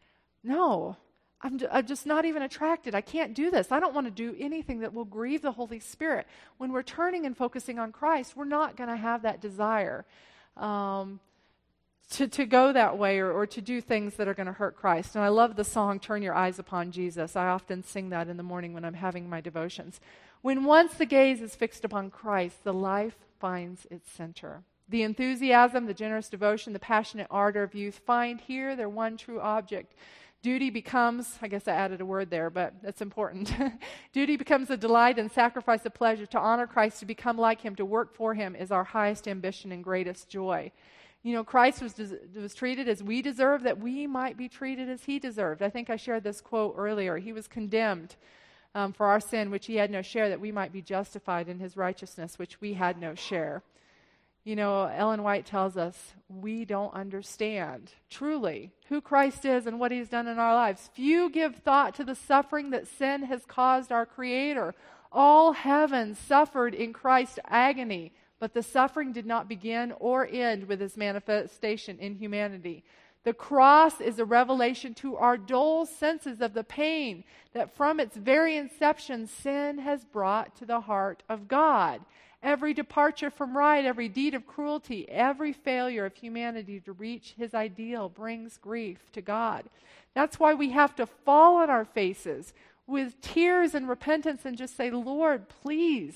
no. I'm, d- I'm just not even attracted. I can't do this. I don't want to do anything that will grieve the Holy Spirit. When we're turning and focusing on Christ, we're not going to have that desire um, to, to go that way or, or to do things that are going to hurt Christ. And I love the song, Turn Your Eyes Upon Jesus. I often sing that in the morning when I'm having my devotions. When once the gaze is fixed upon Christ, the life finds its center. The enthusiasm, the generous devotion, the passionate ardor of youth find here their one true object. Duty becomes, I guess I added a word there, but that's important. Duty becomes a delight and sacrifice of pleasure. To honor Christ, to become like him, to work for him is our highest ambition and greatest joy. You know, Christ was was treated as we deserve, that we might be treated as he deserved. I think I shared this quote earlier. He was condemned um, for our sin, which he had no share, that we might be justified in his righteousness, which we had no share. You know, Ellen White tells us we don't understand truly who Christ is and what he's done in our lives. Few give thought to the suffering that sin has caused our Creator. All heaven suffered in Christ's agony, but the suffering did not begin or end with his manifestation in humanity. The cross is a revelation to our dull senses of the pain that from its very inception sin has brought to the heart of God. Every departure from right, every deed of cruelty, every failure of humanity to reach his ideal brings grief to God. That's why we have to fall on our faces with tears and repentance and just say, Lord, please,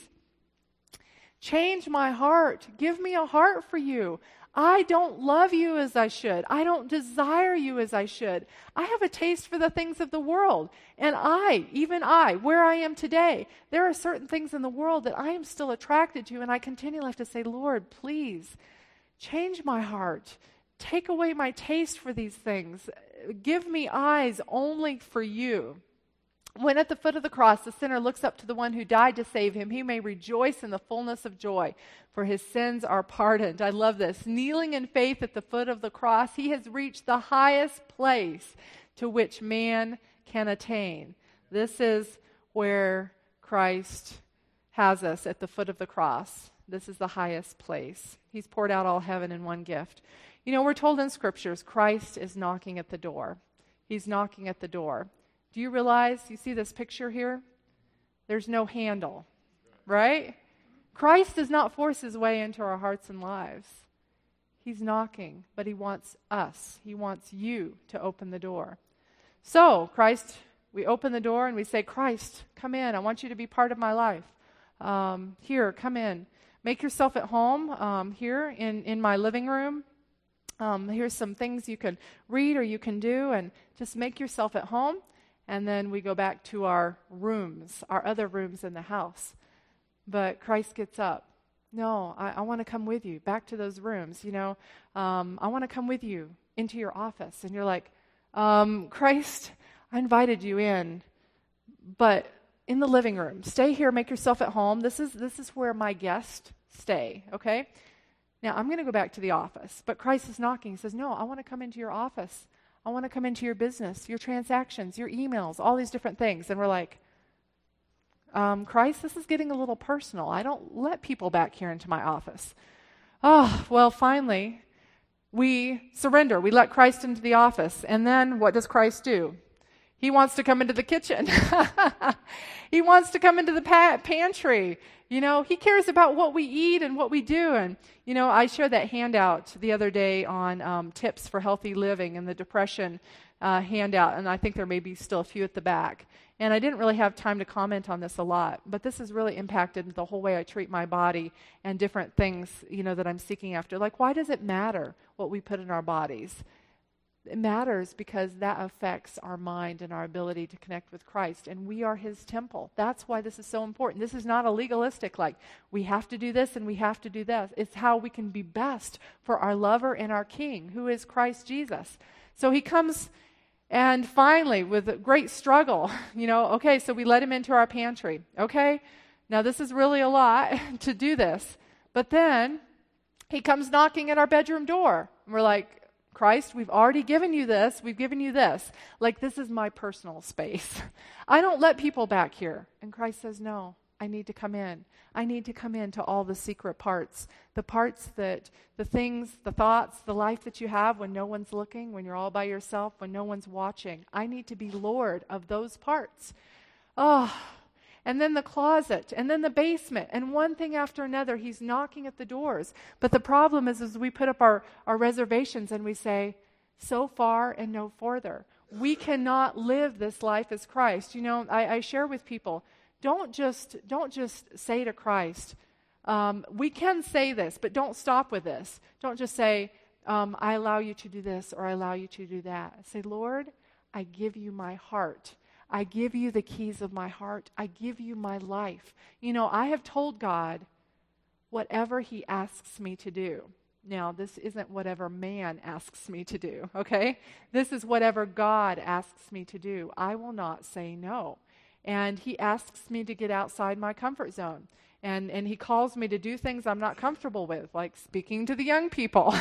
change my heart. Give me a heart for you. I don't love you as I should. I don't desire you as I should. I have a taste for the things of the world. And I, even I, where I am today, there are certain things in the world that I am still attracted to, and I continually have to say, Lord, please, change my heart. Take away my taste for these things. Give me eyes only for you. When at the foot of the cross the sinner looks up to the one who died to save him, he may rejoice in the fullness of joy, for his sins are pardoned. I love this. Kneeling in faith at the foot of the cross, he has reached the highest place to which man can attain. This is where Christ has us, at the foot of the cross. This is the highest place. He's poured out all heaven in one gift. You know, we're told in scriptures, Christ is knocking at the door. He's knocking at the door. Do you realize, you see this picture here? There's no handle, right? Christ does not force his way into our hearts and lives. He's knocking, but he wants us. He wants you to open the door. So, Christ, we open the door and we say, Christ, come in. I want you to be part of my life. Um, here, come in. Make yourself at home um, here in, in my living room. Um, here's some things you can read or you can do, and just make yourself at home. And then we go back to our rooms, our other rooms in the house. But Christ gets up. No, I, I want to come with you back to those rooms. You know, um, I want to come with you into your office. And you're like, um, Christ, I invited you in, but in the living room. Stay here, make yourself at home. This is this is where my guests stay, okay? Now, I'm going to go back to the office. But Christ is knocking. He says, no, I want to come into your office. I want to come into your business, your transactions, your emails, all these different things. And we're like, um, Christ, this is getting a little personal. I don't let people back here into my office. Oh, well, finally, we surrender. We let Christ into the office. And then what does Christ do? He wants to come into the kitchen. He wants to come into the pa- pantry. You know, he cares about what we eat and what we do. And, you know, I shared that handout the other day on um, tips for healthy living and the depression uh, handout. And I think there may be still a few at the back. And I didn't really have time to comment on this a lot. But this has really impacted the whole way I treat my body and different things, you know, that I'm seeking after. Like, why does it matter what we put in our bodies? It matters because that affects our mind and our ability to connect with Christ. And we are his temple. That's why this is so important. This is not a legalistic, like, we have to do this and we have to do that. It's how we can be best for our lover and our king, who is Christ Jesus. So he comes, and finally, with a great struggle, you know, okay, so we let him into our pantry. Okay, now this is really a lot to do this. But then he comes knocking at our bedroom door. And we're like, Christ, we've already given you this. We've given you this. Like, this is my personal space. I don't let people back here. And Christ says, no, I need to come in. I need to come into all the secret parts. The parts that, the things, the thoughts, the life that you have when no one's looking, when you're all by yourself, when no one's watching. I need to be Lord of those parts. Oh, and then the closet, and then the basement, and one thing after another, he's knocking at the doors. But the problem is, is we put up our, our reservations and we say, so far and no further. We cannot live this life as Christ. You know, I, I share with people, don't just, don't just say to Christ, um, we can say this, but don't stop with this. Don't just say, um, I allow you to do this, or I allow you to do that. Say, Lord, I give you my heart. I give you the keys of my heart. I give you my life. You know, I have told God whatever he asks me to do. Now, this isn't whatever man asks me to do, okay? This is whatever God asks me to do. I will not say no. And he asks me to get outside my comfort zone. And, and he calls me to do things I'm not comfortable with, like speaking to the young people.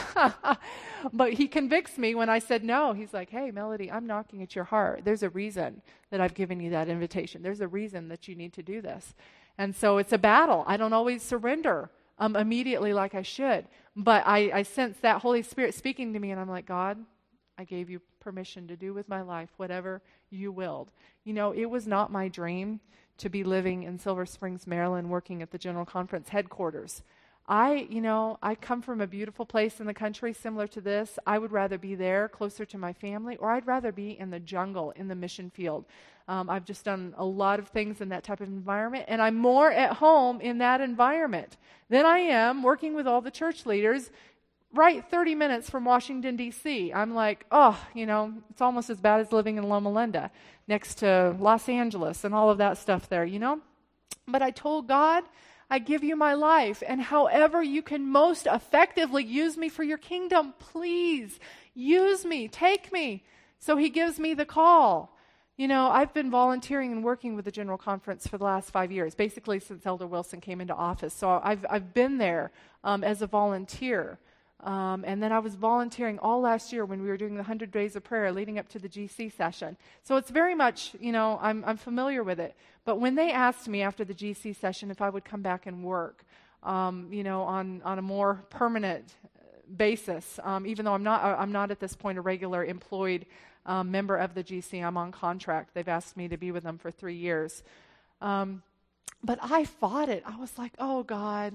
But he convicts me when I said no. He's like, hey, Melody, I'm knocking at your heart. There's a reason that I've given you that invitation. There's a reason that you need to do this. And so it's a battle. I don't always surrender um, immediately like I should. But I, I sense that Holy Spirit speaking to me, and I'm like, God, I gave you permission to do with my life whatever you willed. You know, it was not my dream to be living in Silver Springs, Maryland, working at the General Conference headquarters. I, you know, I come from a beautiful place in the country similar to this. I would rather be there, closer to my family, or I'd rather be in the jungle, in the mission field. Um, I've just done a lot of things in that type of environment, and I'm more at home in that environment than I am working with all the church leaders right thirty minutes from Washington, D C I'm like, oh, you know, it's almost as bad as living in Loma Linda next to Los Angeles and all of that stuff there, you know? But I told God, I give you my life, and however you can most effectively use me for your kingdom, please use me, take me. So he gives me the call. You know, I've been volunteering and working with the General Conference for the last five years, basically since Elder Wilson came into office. So I've I've been there um, as a volunteer. Um, and then I was volunteering all last year when we were doing the one hundred days of prayer leading up to the G C session. So it's very much, you know, I'm I'm familiar with it. But when they asked me after the G C session if I would come back and work, um, you know, on, on a more permanent basis, um, even though I'm not I'm not at this point a regular employed um, member of the G C, I'm on contract. They've asked me to be with them for three years. Um, but I fought it. I was like, oh, God,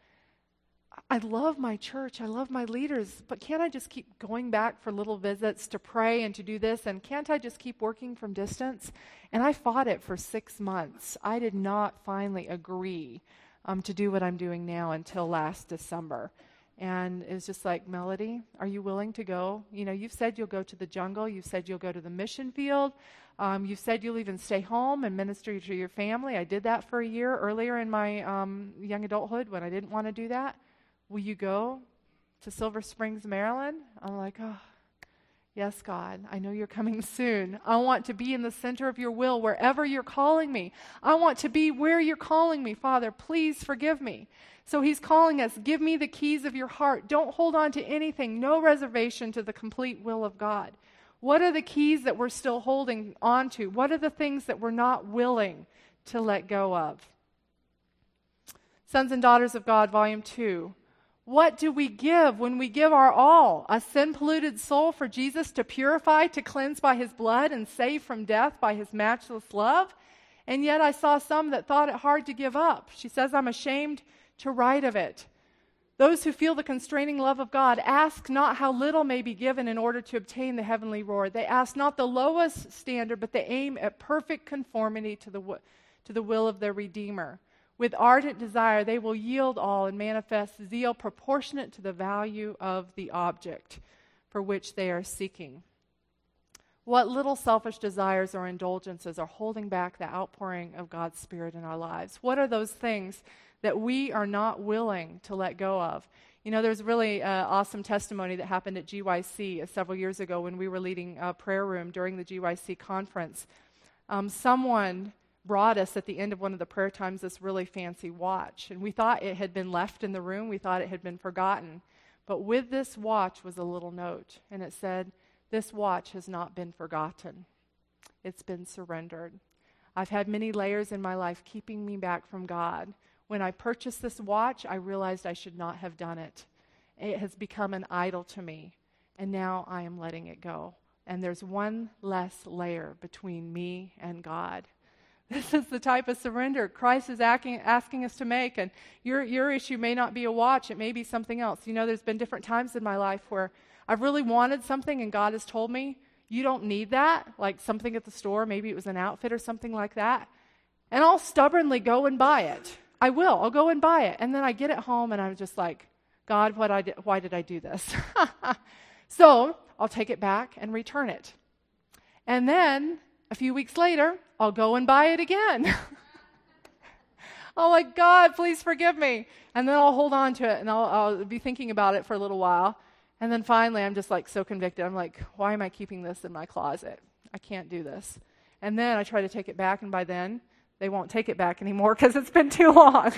I love my church. I love my leaders, but can't I just keep going back for little visits to pray and to do this? And can't I just keep working from distance? And I fought it for six months. I did not finally agree um, to do what I'm doing now until last December. And it was just like, Melody, are you willing to go? You know, you've said you'll go to the jungle. You've said you'll go to the mission field. Um, you've said you'll even stay home and minister to your family. I did that for a year earlier in my um, young adulthood when I didn't want to do that. Will you go to Silver Springs, Maryland? I'm like, oh, yes, God, I know you're coming soon. I want to be in the center of your will wherever you're calling me. I want to be where you're calling me, Father. Please forgive me. So he's calling us, give me the keys of your heart. Don't hold on to anything. No reservation to the complete will of God. What are the keys that we're still holding on to? What are the things that we're not willing to let go of? Sons and Daughters of God, Volume two. What do we give when we give our all? A sin-polluted soul for Jesus to purify, to cleanse by his blood, and save from death by his matchless love? And yet I saw some that thought it hard to give up. She says, I'm ashamed to write of it. Those who feel the constraining love of God ask not how little may be given in order to obtain the heavenly reward. They ask not the lowest standard, but they aim at perfect conformity to the, to the will of their Redeemer. With ardent desire, they will yield all and manifest zeal proportionate to the value of the object for which they are seeking. What little selfish desires or indulgences are holding back the outpouring of God's Spirit in our lives? What are those things that we are not willing to let go of? You know, there's really uh, awesome testimony that happened at G Y C uh, several years ago when we were leading a prayer room during the G Y C conference. Um, someone brought us at the end of one of the prayer times this really fancy watch. And we thought it had been left in the room. We thought it had been forgotten. But with this watch was a little note. And it said, this watch has not been forgotten. It's been surrendered. I've had many layers in my life keeping me back from God. When I purchased this watch, I realized I should not have done it. It has become an idol to me. And now I am letting it go. And there's one less layer between me and God. This is the type of surrender Christ is asking, asking us to make. And your, your issue may not be a watch. It may be something else. You know, there's been different times in my life where I've really wanted something and God has told me, you don't need that. Like something at the store, maybe it was an outfit or something like that. And I'll stubbornly go and buy it. I will. I'll go and buy it. And then I get it home and I'm just like, God, what I did, why did I do this? So I'll take it back and return it. And then a few weeks later, I'll go and buy it again. I'm like, God, please forgive me. And then I'll hold on to it, and I'll, I'll be thinking about it for a little while. And then finally, I'm just like so convicted. I'm like, why am I keeping this in my closet? I can't do this. And then I try to take it back, and by then, they won't take it back anymore because it's been too long.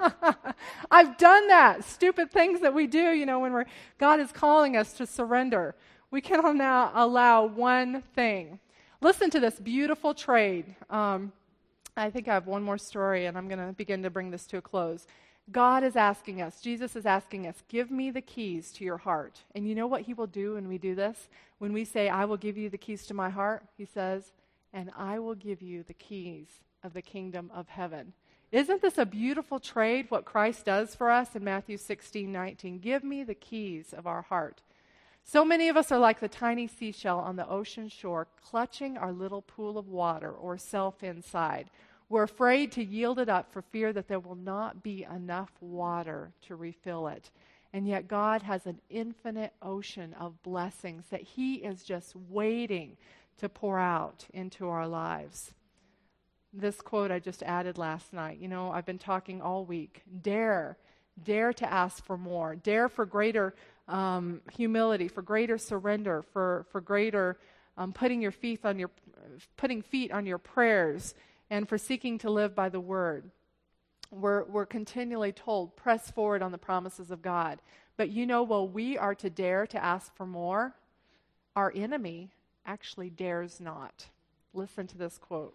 I've done that. Stupid things that we do, you know, when we're God is calling us to surrender. We cannot now allow one thing. Listen to this beautiful trade. Um, I think I have one more story, and I'm going to begin to bring this to a close. God is asking us, Jesus is asking us, give me the keys to your heart. And you know what he will do when we do this? When we say, I will give you the keys to my heart, he says, and I will give you the keys of the kingdom of heaven. Isn't this a beautiful trade, what Christ does for us in Matthew sixteen nineteen? Give me the keys of our heart. So many of us are like the tiny seashell on the ocean shore, clutching our little pool of water or self inside. We're afraid to yield it up for fear that there will not be enough water to refill it. And yet God has an infinite ocean of blessings that he is just waiting to pour out into our lives. This quote I just added last night. You know, I've been talking all week. Dare. Dare to ask for more. Dare for greater um, humility, for greater surrender, for, for greater um, putting your feet on your putting feet on your prayers, and for seeking to live by the word. We're, we're continually told, press forward on the promises of God. But you know, while we are to dare to ask for more, our enemy actually dares not. Listen to this quote.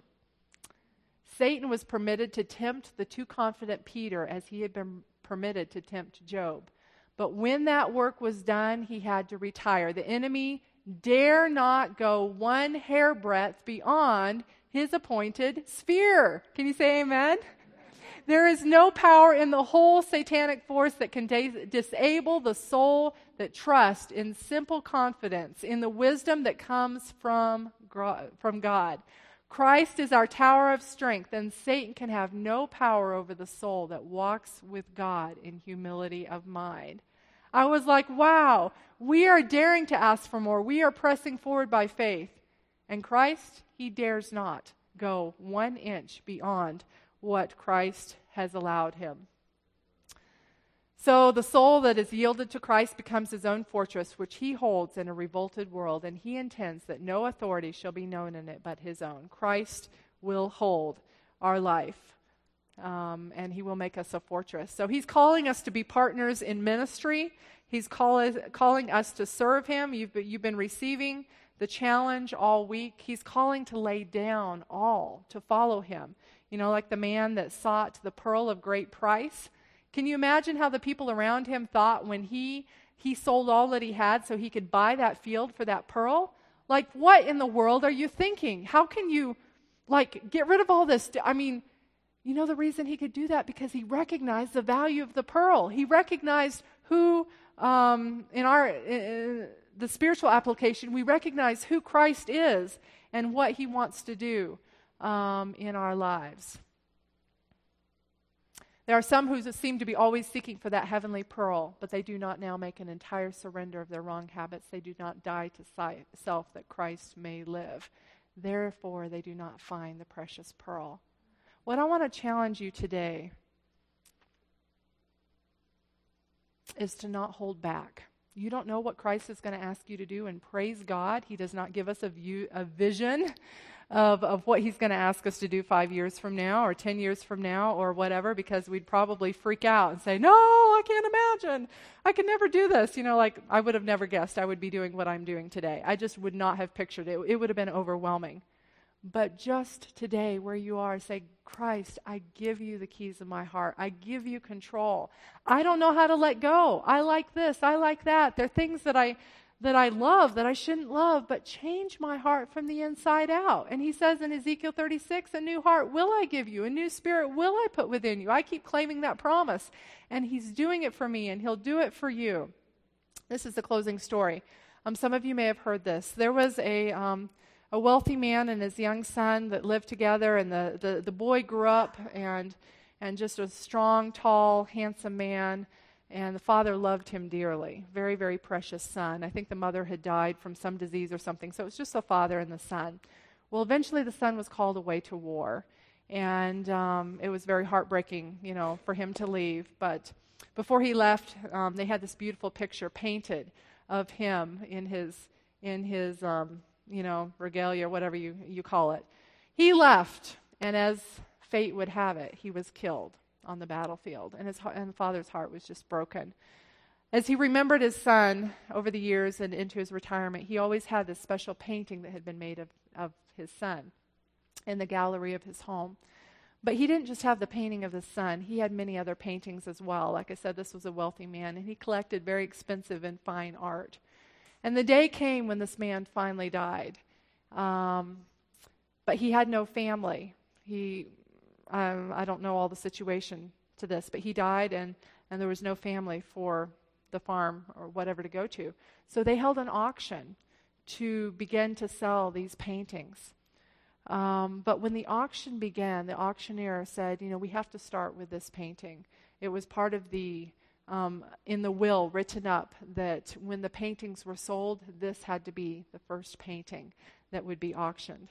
Satan was permitted to tempt the too confident Peter as he had been permitted to tempt Job. But when that work was done, he had to retire. The enemy dare not go one hairbreadth beyond his appointed sphere. Can you say amen? There is no power in the whole satanic force that can da- disable the soul that trusts in simple confidence, in the wisdom that comes from, gro- from God. Christ is our tower of strength, and Satan can have no power over the soul that walks with God in humility of mind. I was like, wow, we are daring to ask for more. We are pressing forward by faith. And Christ, he dares not go one inch beyond what Christ has allowed him. So the soul that is yielded to Christ becomes his own fortress, which he holds in a revolted world, and he intends that no authority shall be known in it but his own. Christ will hold our life, um, and he will make us a fortress. So he's calling us to be partners in ministry. He's call, calling us to serve him. You've, you've been receiving the challenge all week. He's calling to lay down all, to follow him. You know, like the man that sought the pearl of great price. Can you imagine how the people around him thought when he he sold all that he had so he could buy that field for that pearl? Like, what in the world are you thinking? How can you, like, get rid of all this? I mean, you know the reason he could do that? Because he recognized the value of the pearl. He recognized who, um, in our in the spiritual application, we recognize who Christ is and what he wants to do um, in our lives. There are some who seem to be always seeking for that heavenly pearl, but they do not now make an entire surrender of their wrong habits. They do not die to self that Christ may live. Therefore, they do not find the precious pearl. What I want to challenge you today is to not hold back. You don't know what Christ is going to ask you to do, and praise God, he does not give us a view, a vision of, of what he's going to ask us to do five years from now or ten years from now or whatever, because we'd probably freak out and say, no, I can't imagine. I could never do this. You know, like I would have never guessed I would be doing what I'm doing today. I just would not have pictured it. It would have been overwhelming. But just today, where you are, say, Christ, I give you the keys of my heart. I give you control. I don't know how to let go. I like this. I like that. There are things that I that I love that I shouldn't love, but change my heart from the inside out. And he says in Ezekiel thirty-six, a new heart will I give you. A new spirit will I put within you. I keep claiming that promise. And he's doing it for me, and he'll do it for you. This is the closing story. Um, some of you may have heard this. There was a... Um, A wealthy man and his young son that lived together, and the, the, the boy grew up and and just a strong, tall, handsome man. And the father loved him dearly. Very, very precious son. I think the mother had died from some disease or something. So it was just the father and the son. Well, eventually the son was called away to war. And um, it was very heartbreaking, you know, for him to leave. But before he left, um, they had this beautiful picture painted of him in his, in his um, you know, regalia, whatever you, you call it. He left, and as fate would have it, he was killed on the battlefield, and his and the father's heart was just broken. As he remembered his son over the years and into his retirement, he always had this special painting that had been made of, of his son in the gallery of his home. But he didn't just have the painting of his son. He had many other paintings as well. Like I said, this was a wealthy man, and he collected very expensive and fine art. And the day came when this man finally died. Um, but he had no family. He, um, I don't know all the situation to this, but he died, and, and there was no family for the farm or whatever to go to. So they held an auction to begin to sell these paintings. Um, but when the auction began, the auctioneer said, you know, we have to start with this painting. It was part of the, um, in the will written up that when the paintings were sold, this had to be the first painting that would be auctioned.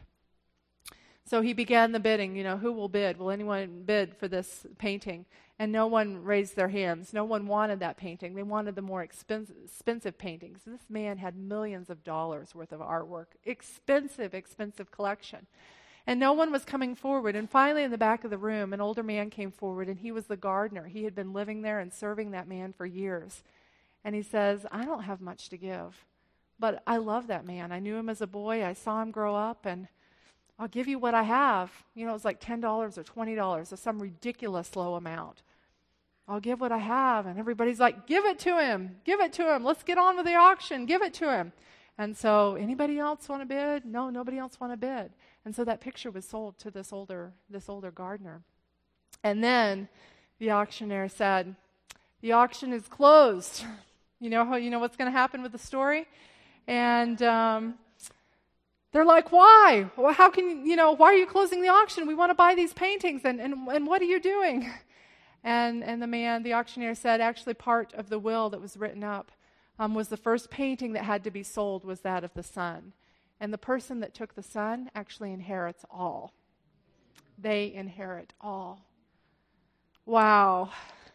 So he began the bidding, you know, who will bid? Will anyone bid for this painting? And no one raised their hands. No one wanted that painting. They wanted the more expensive, expensive paintings. This man had millions of dollars worth of artwork. Expensive, expensive collection. And no one was coming forward. And finally, in the back of the room, an older man came forward, and he was the gardener. He had been living there and serving that man for years. And he says, I don't have much to give, but I love that man. I knew him as a boy. I saw him grow up, and I'll give you what I have. You know, it was like ten dollars or twenty dollars or some ridiculous low amount. I'll give what I have. And everybody's like, give it to him. Give it to him. Let's get on with the auction. Give it to him. And so, anybody else want to bid? No, nobody else want to bid. And so that picture was sold to this older, this older gardener. And then the auctioneer said, the auction is closed. You know how, you know what's going to happen with the story? And um, they're like, why? Well, how can you, you know, why are you closing the auction? We want to buy these paintings, and, and, and what are you doing? And, and the man, the auctioneer said, actually part of the will that was written up um, was the first painting that had to be sold was that of the son. And the person that took the son actually inherits all. They inherit all. Wow.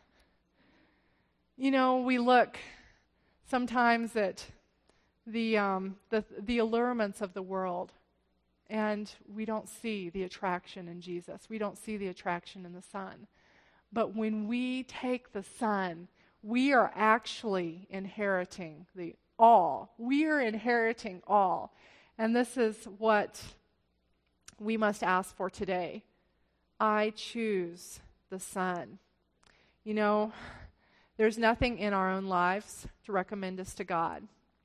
You know, we look sometimes at the, um, the the allurements of the world, and we don't see the attraction in Jesus. We don't see the attraction in the Son. But when we take the Son, we are actually inheriting the all. We are inheriting all. And this is what we must ask for today. I choose the Son. You know, there's nothing in our own lives to recommend us to God.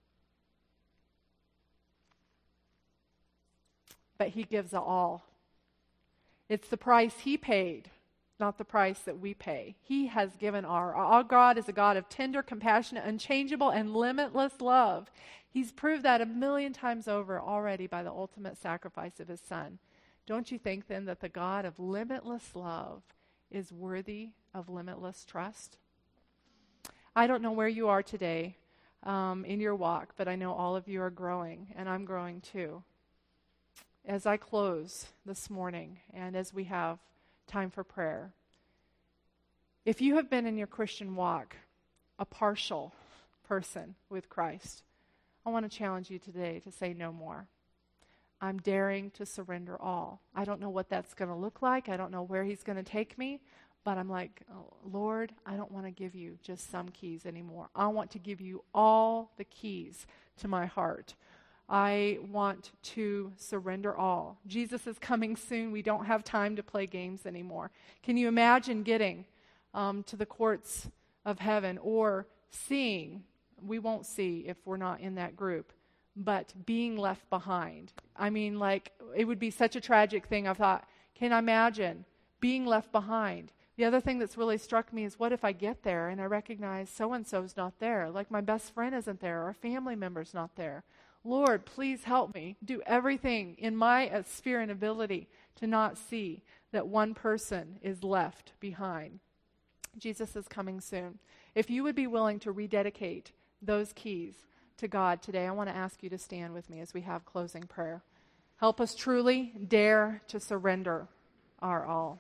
But He gives it all. It's the price He paid, not the price that we pay. He has given our. Our God is a God of tender, compassionate, unchangeable, and limitless love. He's proved that a million times over already by the ultimate sacrifice of His Son. Don't you think then that the God of limitless love is worthy of limitless trust? I don't know where you are today um, in your walk, but I know all of you are growing, and I'm growing too. As I close this morning and as we have time for prayer, if you have been in your Christian walk a partial person with Christ, I want to challenge you today to say no more. I'm daring to surrender all. I don't know what that's going to look like. I don't know where He's going to take me. But I'm like, oh, Lord, I don't want to give you just some keys anymore. I want to give you all the keys to my heart. I want to surrender all. Jesus is coming soon. We don't have time to play games anymore. Can you imagine getting um, to the courts of heaven or seeing, we won't see if we're not in that group, but being left behind? I mean, like, it would be such a tragic thing. I thought, can I imagine being left behind? The other thing that's really struck me is, what if I get there and I recognize so-and-so's not there, like my best friend isn't there, or a family member's not there? Lord, please help me do everything in my uh, sphere and ability to not see that one person is left behind. Jesus is coming soon. if you would be willing to rededicate those keys to God today, I want to ask you to stand with me as we have closing prayer. Help us truly dare to surrender our all.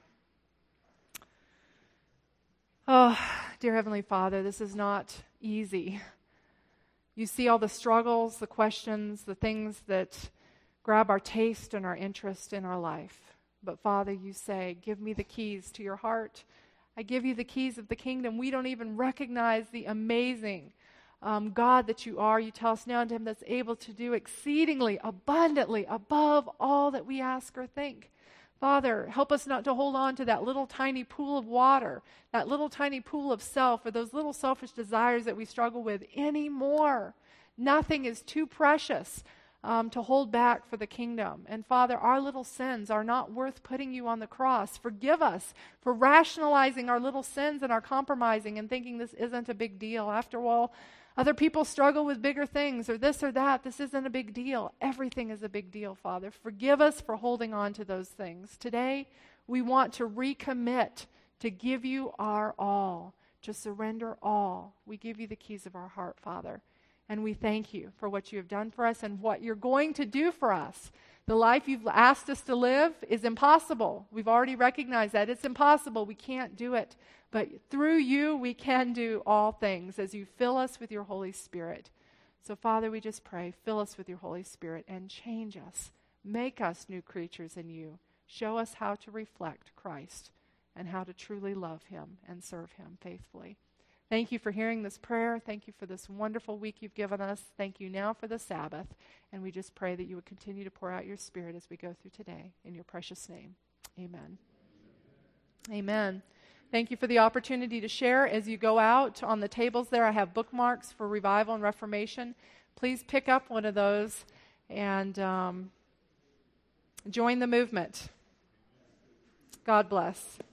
Oh, dear Heavenly Father, this is not easy. You see all the struggles, the questions, the things that grab our taste and our interest in our life. But Father, you say, give me the keys to your heart. I give you the keys of the kingdom. We don't even recognize the amazing um, God that you are. You tell us now unto him that's able to do exceedingly, abundantly, above all that we ask or think. Father, help us not to hold on to that little tiny pool of water, that little tiny pool of self, or those little selfish desires that we struggle with anymore. Nothing is too precious um, to hold back for the kingdom. And Father, our little sins are not worth putting you on the cross. Forgive us for rationalizing our little sins and our compromising and thinking this isn't a big deal. After all, other people struggle with bigger things or this or that. This isn't a big deal. Everything is a big deal, Father. Forgive us for holding on to those things. Today, we want to recommit to give you our all, to surrender all. We give you the keys of our heart, Father. And we thank you for what you have done for us and what you're going to do for us. The life you've asked us to live is impossible. We've already recognized that. It's impossible. We can't do it. But through you, we can do all things as you fill us with your Holy Spirit. So, Father, we just pray, fill us with your Holy Spirit and change us. Make us new creatures in you. Show us how to reflect Christ and how to truly love him and serve him faithfully. Thank you for hearing this prayer. Thank you for this wonderful week you've given us. Thank you now for the Sabbath. And we just pray that you would continue to pour out your Spirit as we go through today. In your precious name, amen. Amen. Thank you for the opportunity to share. As you go out on the tables there, I have bookmarks for Revival and Reformation. Please pick up one of those and um, join the movement. God bless.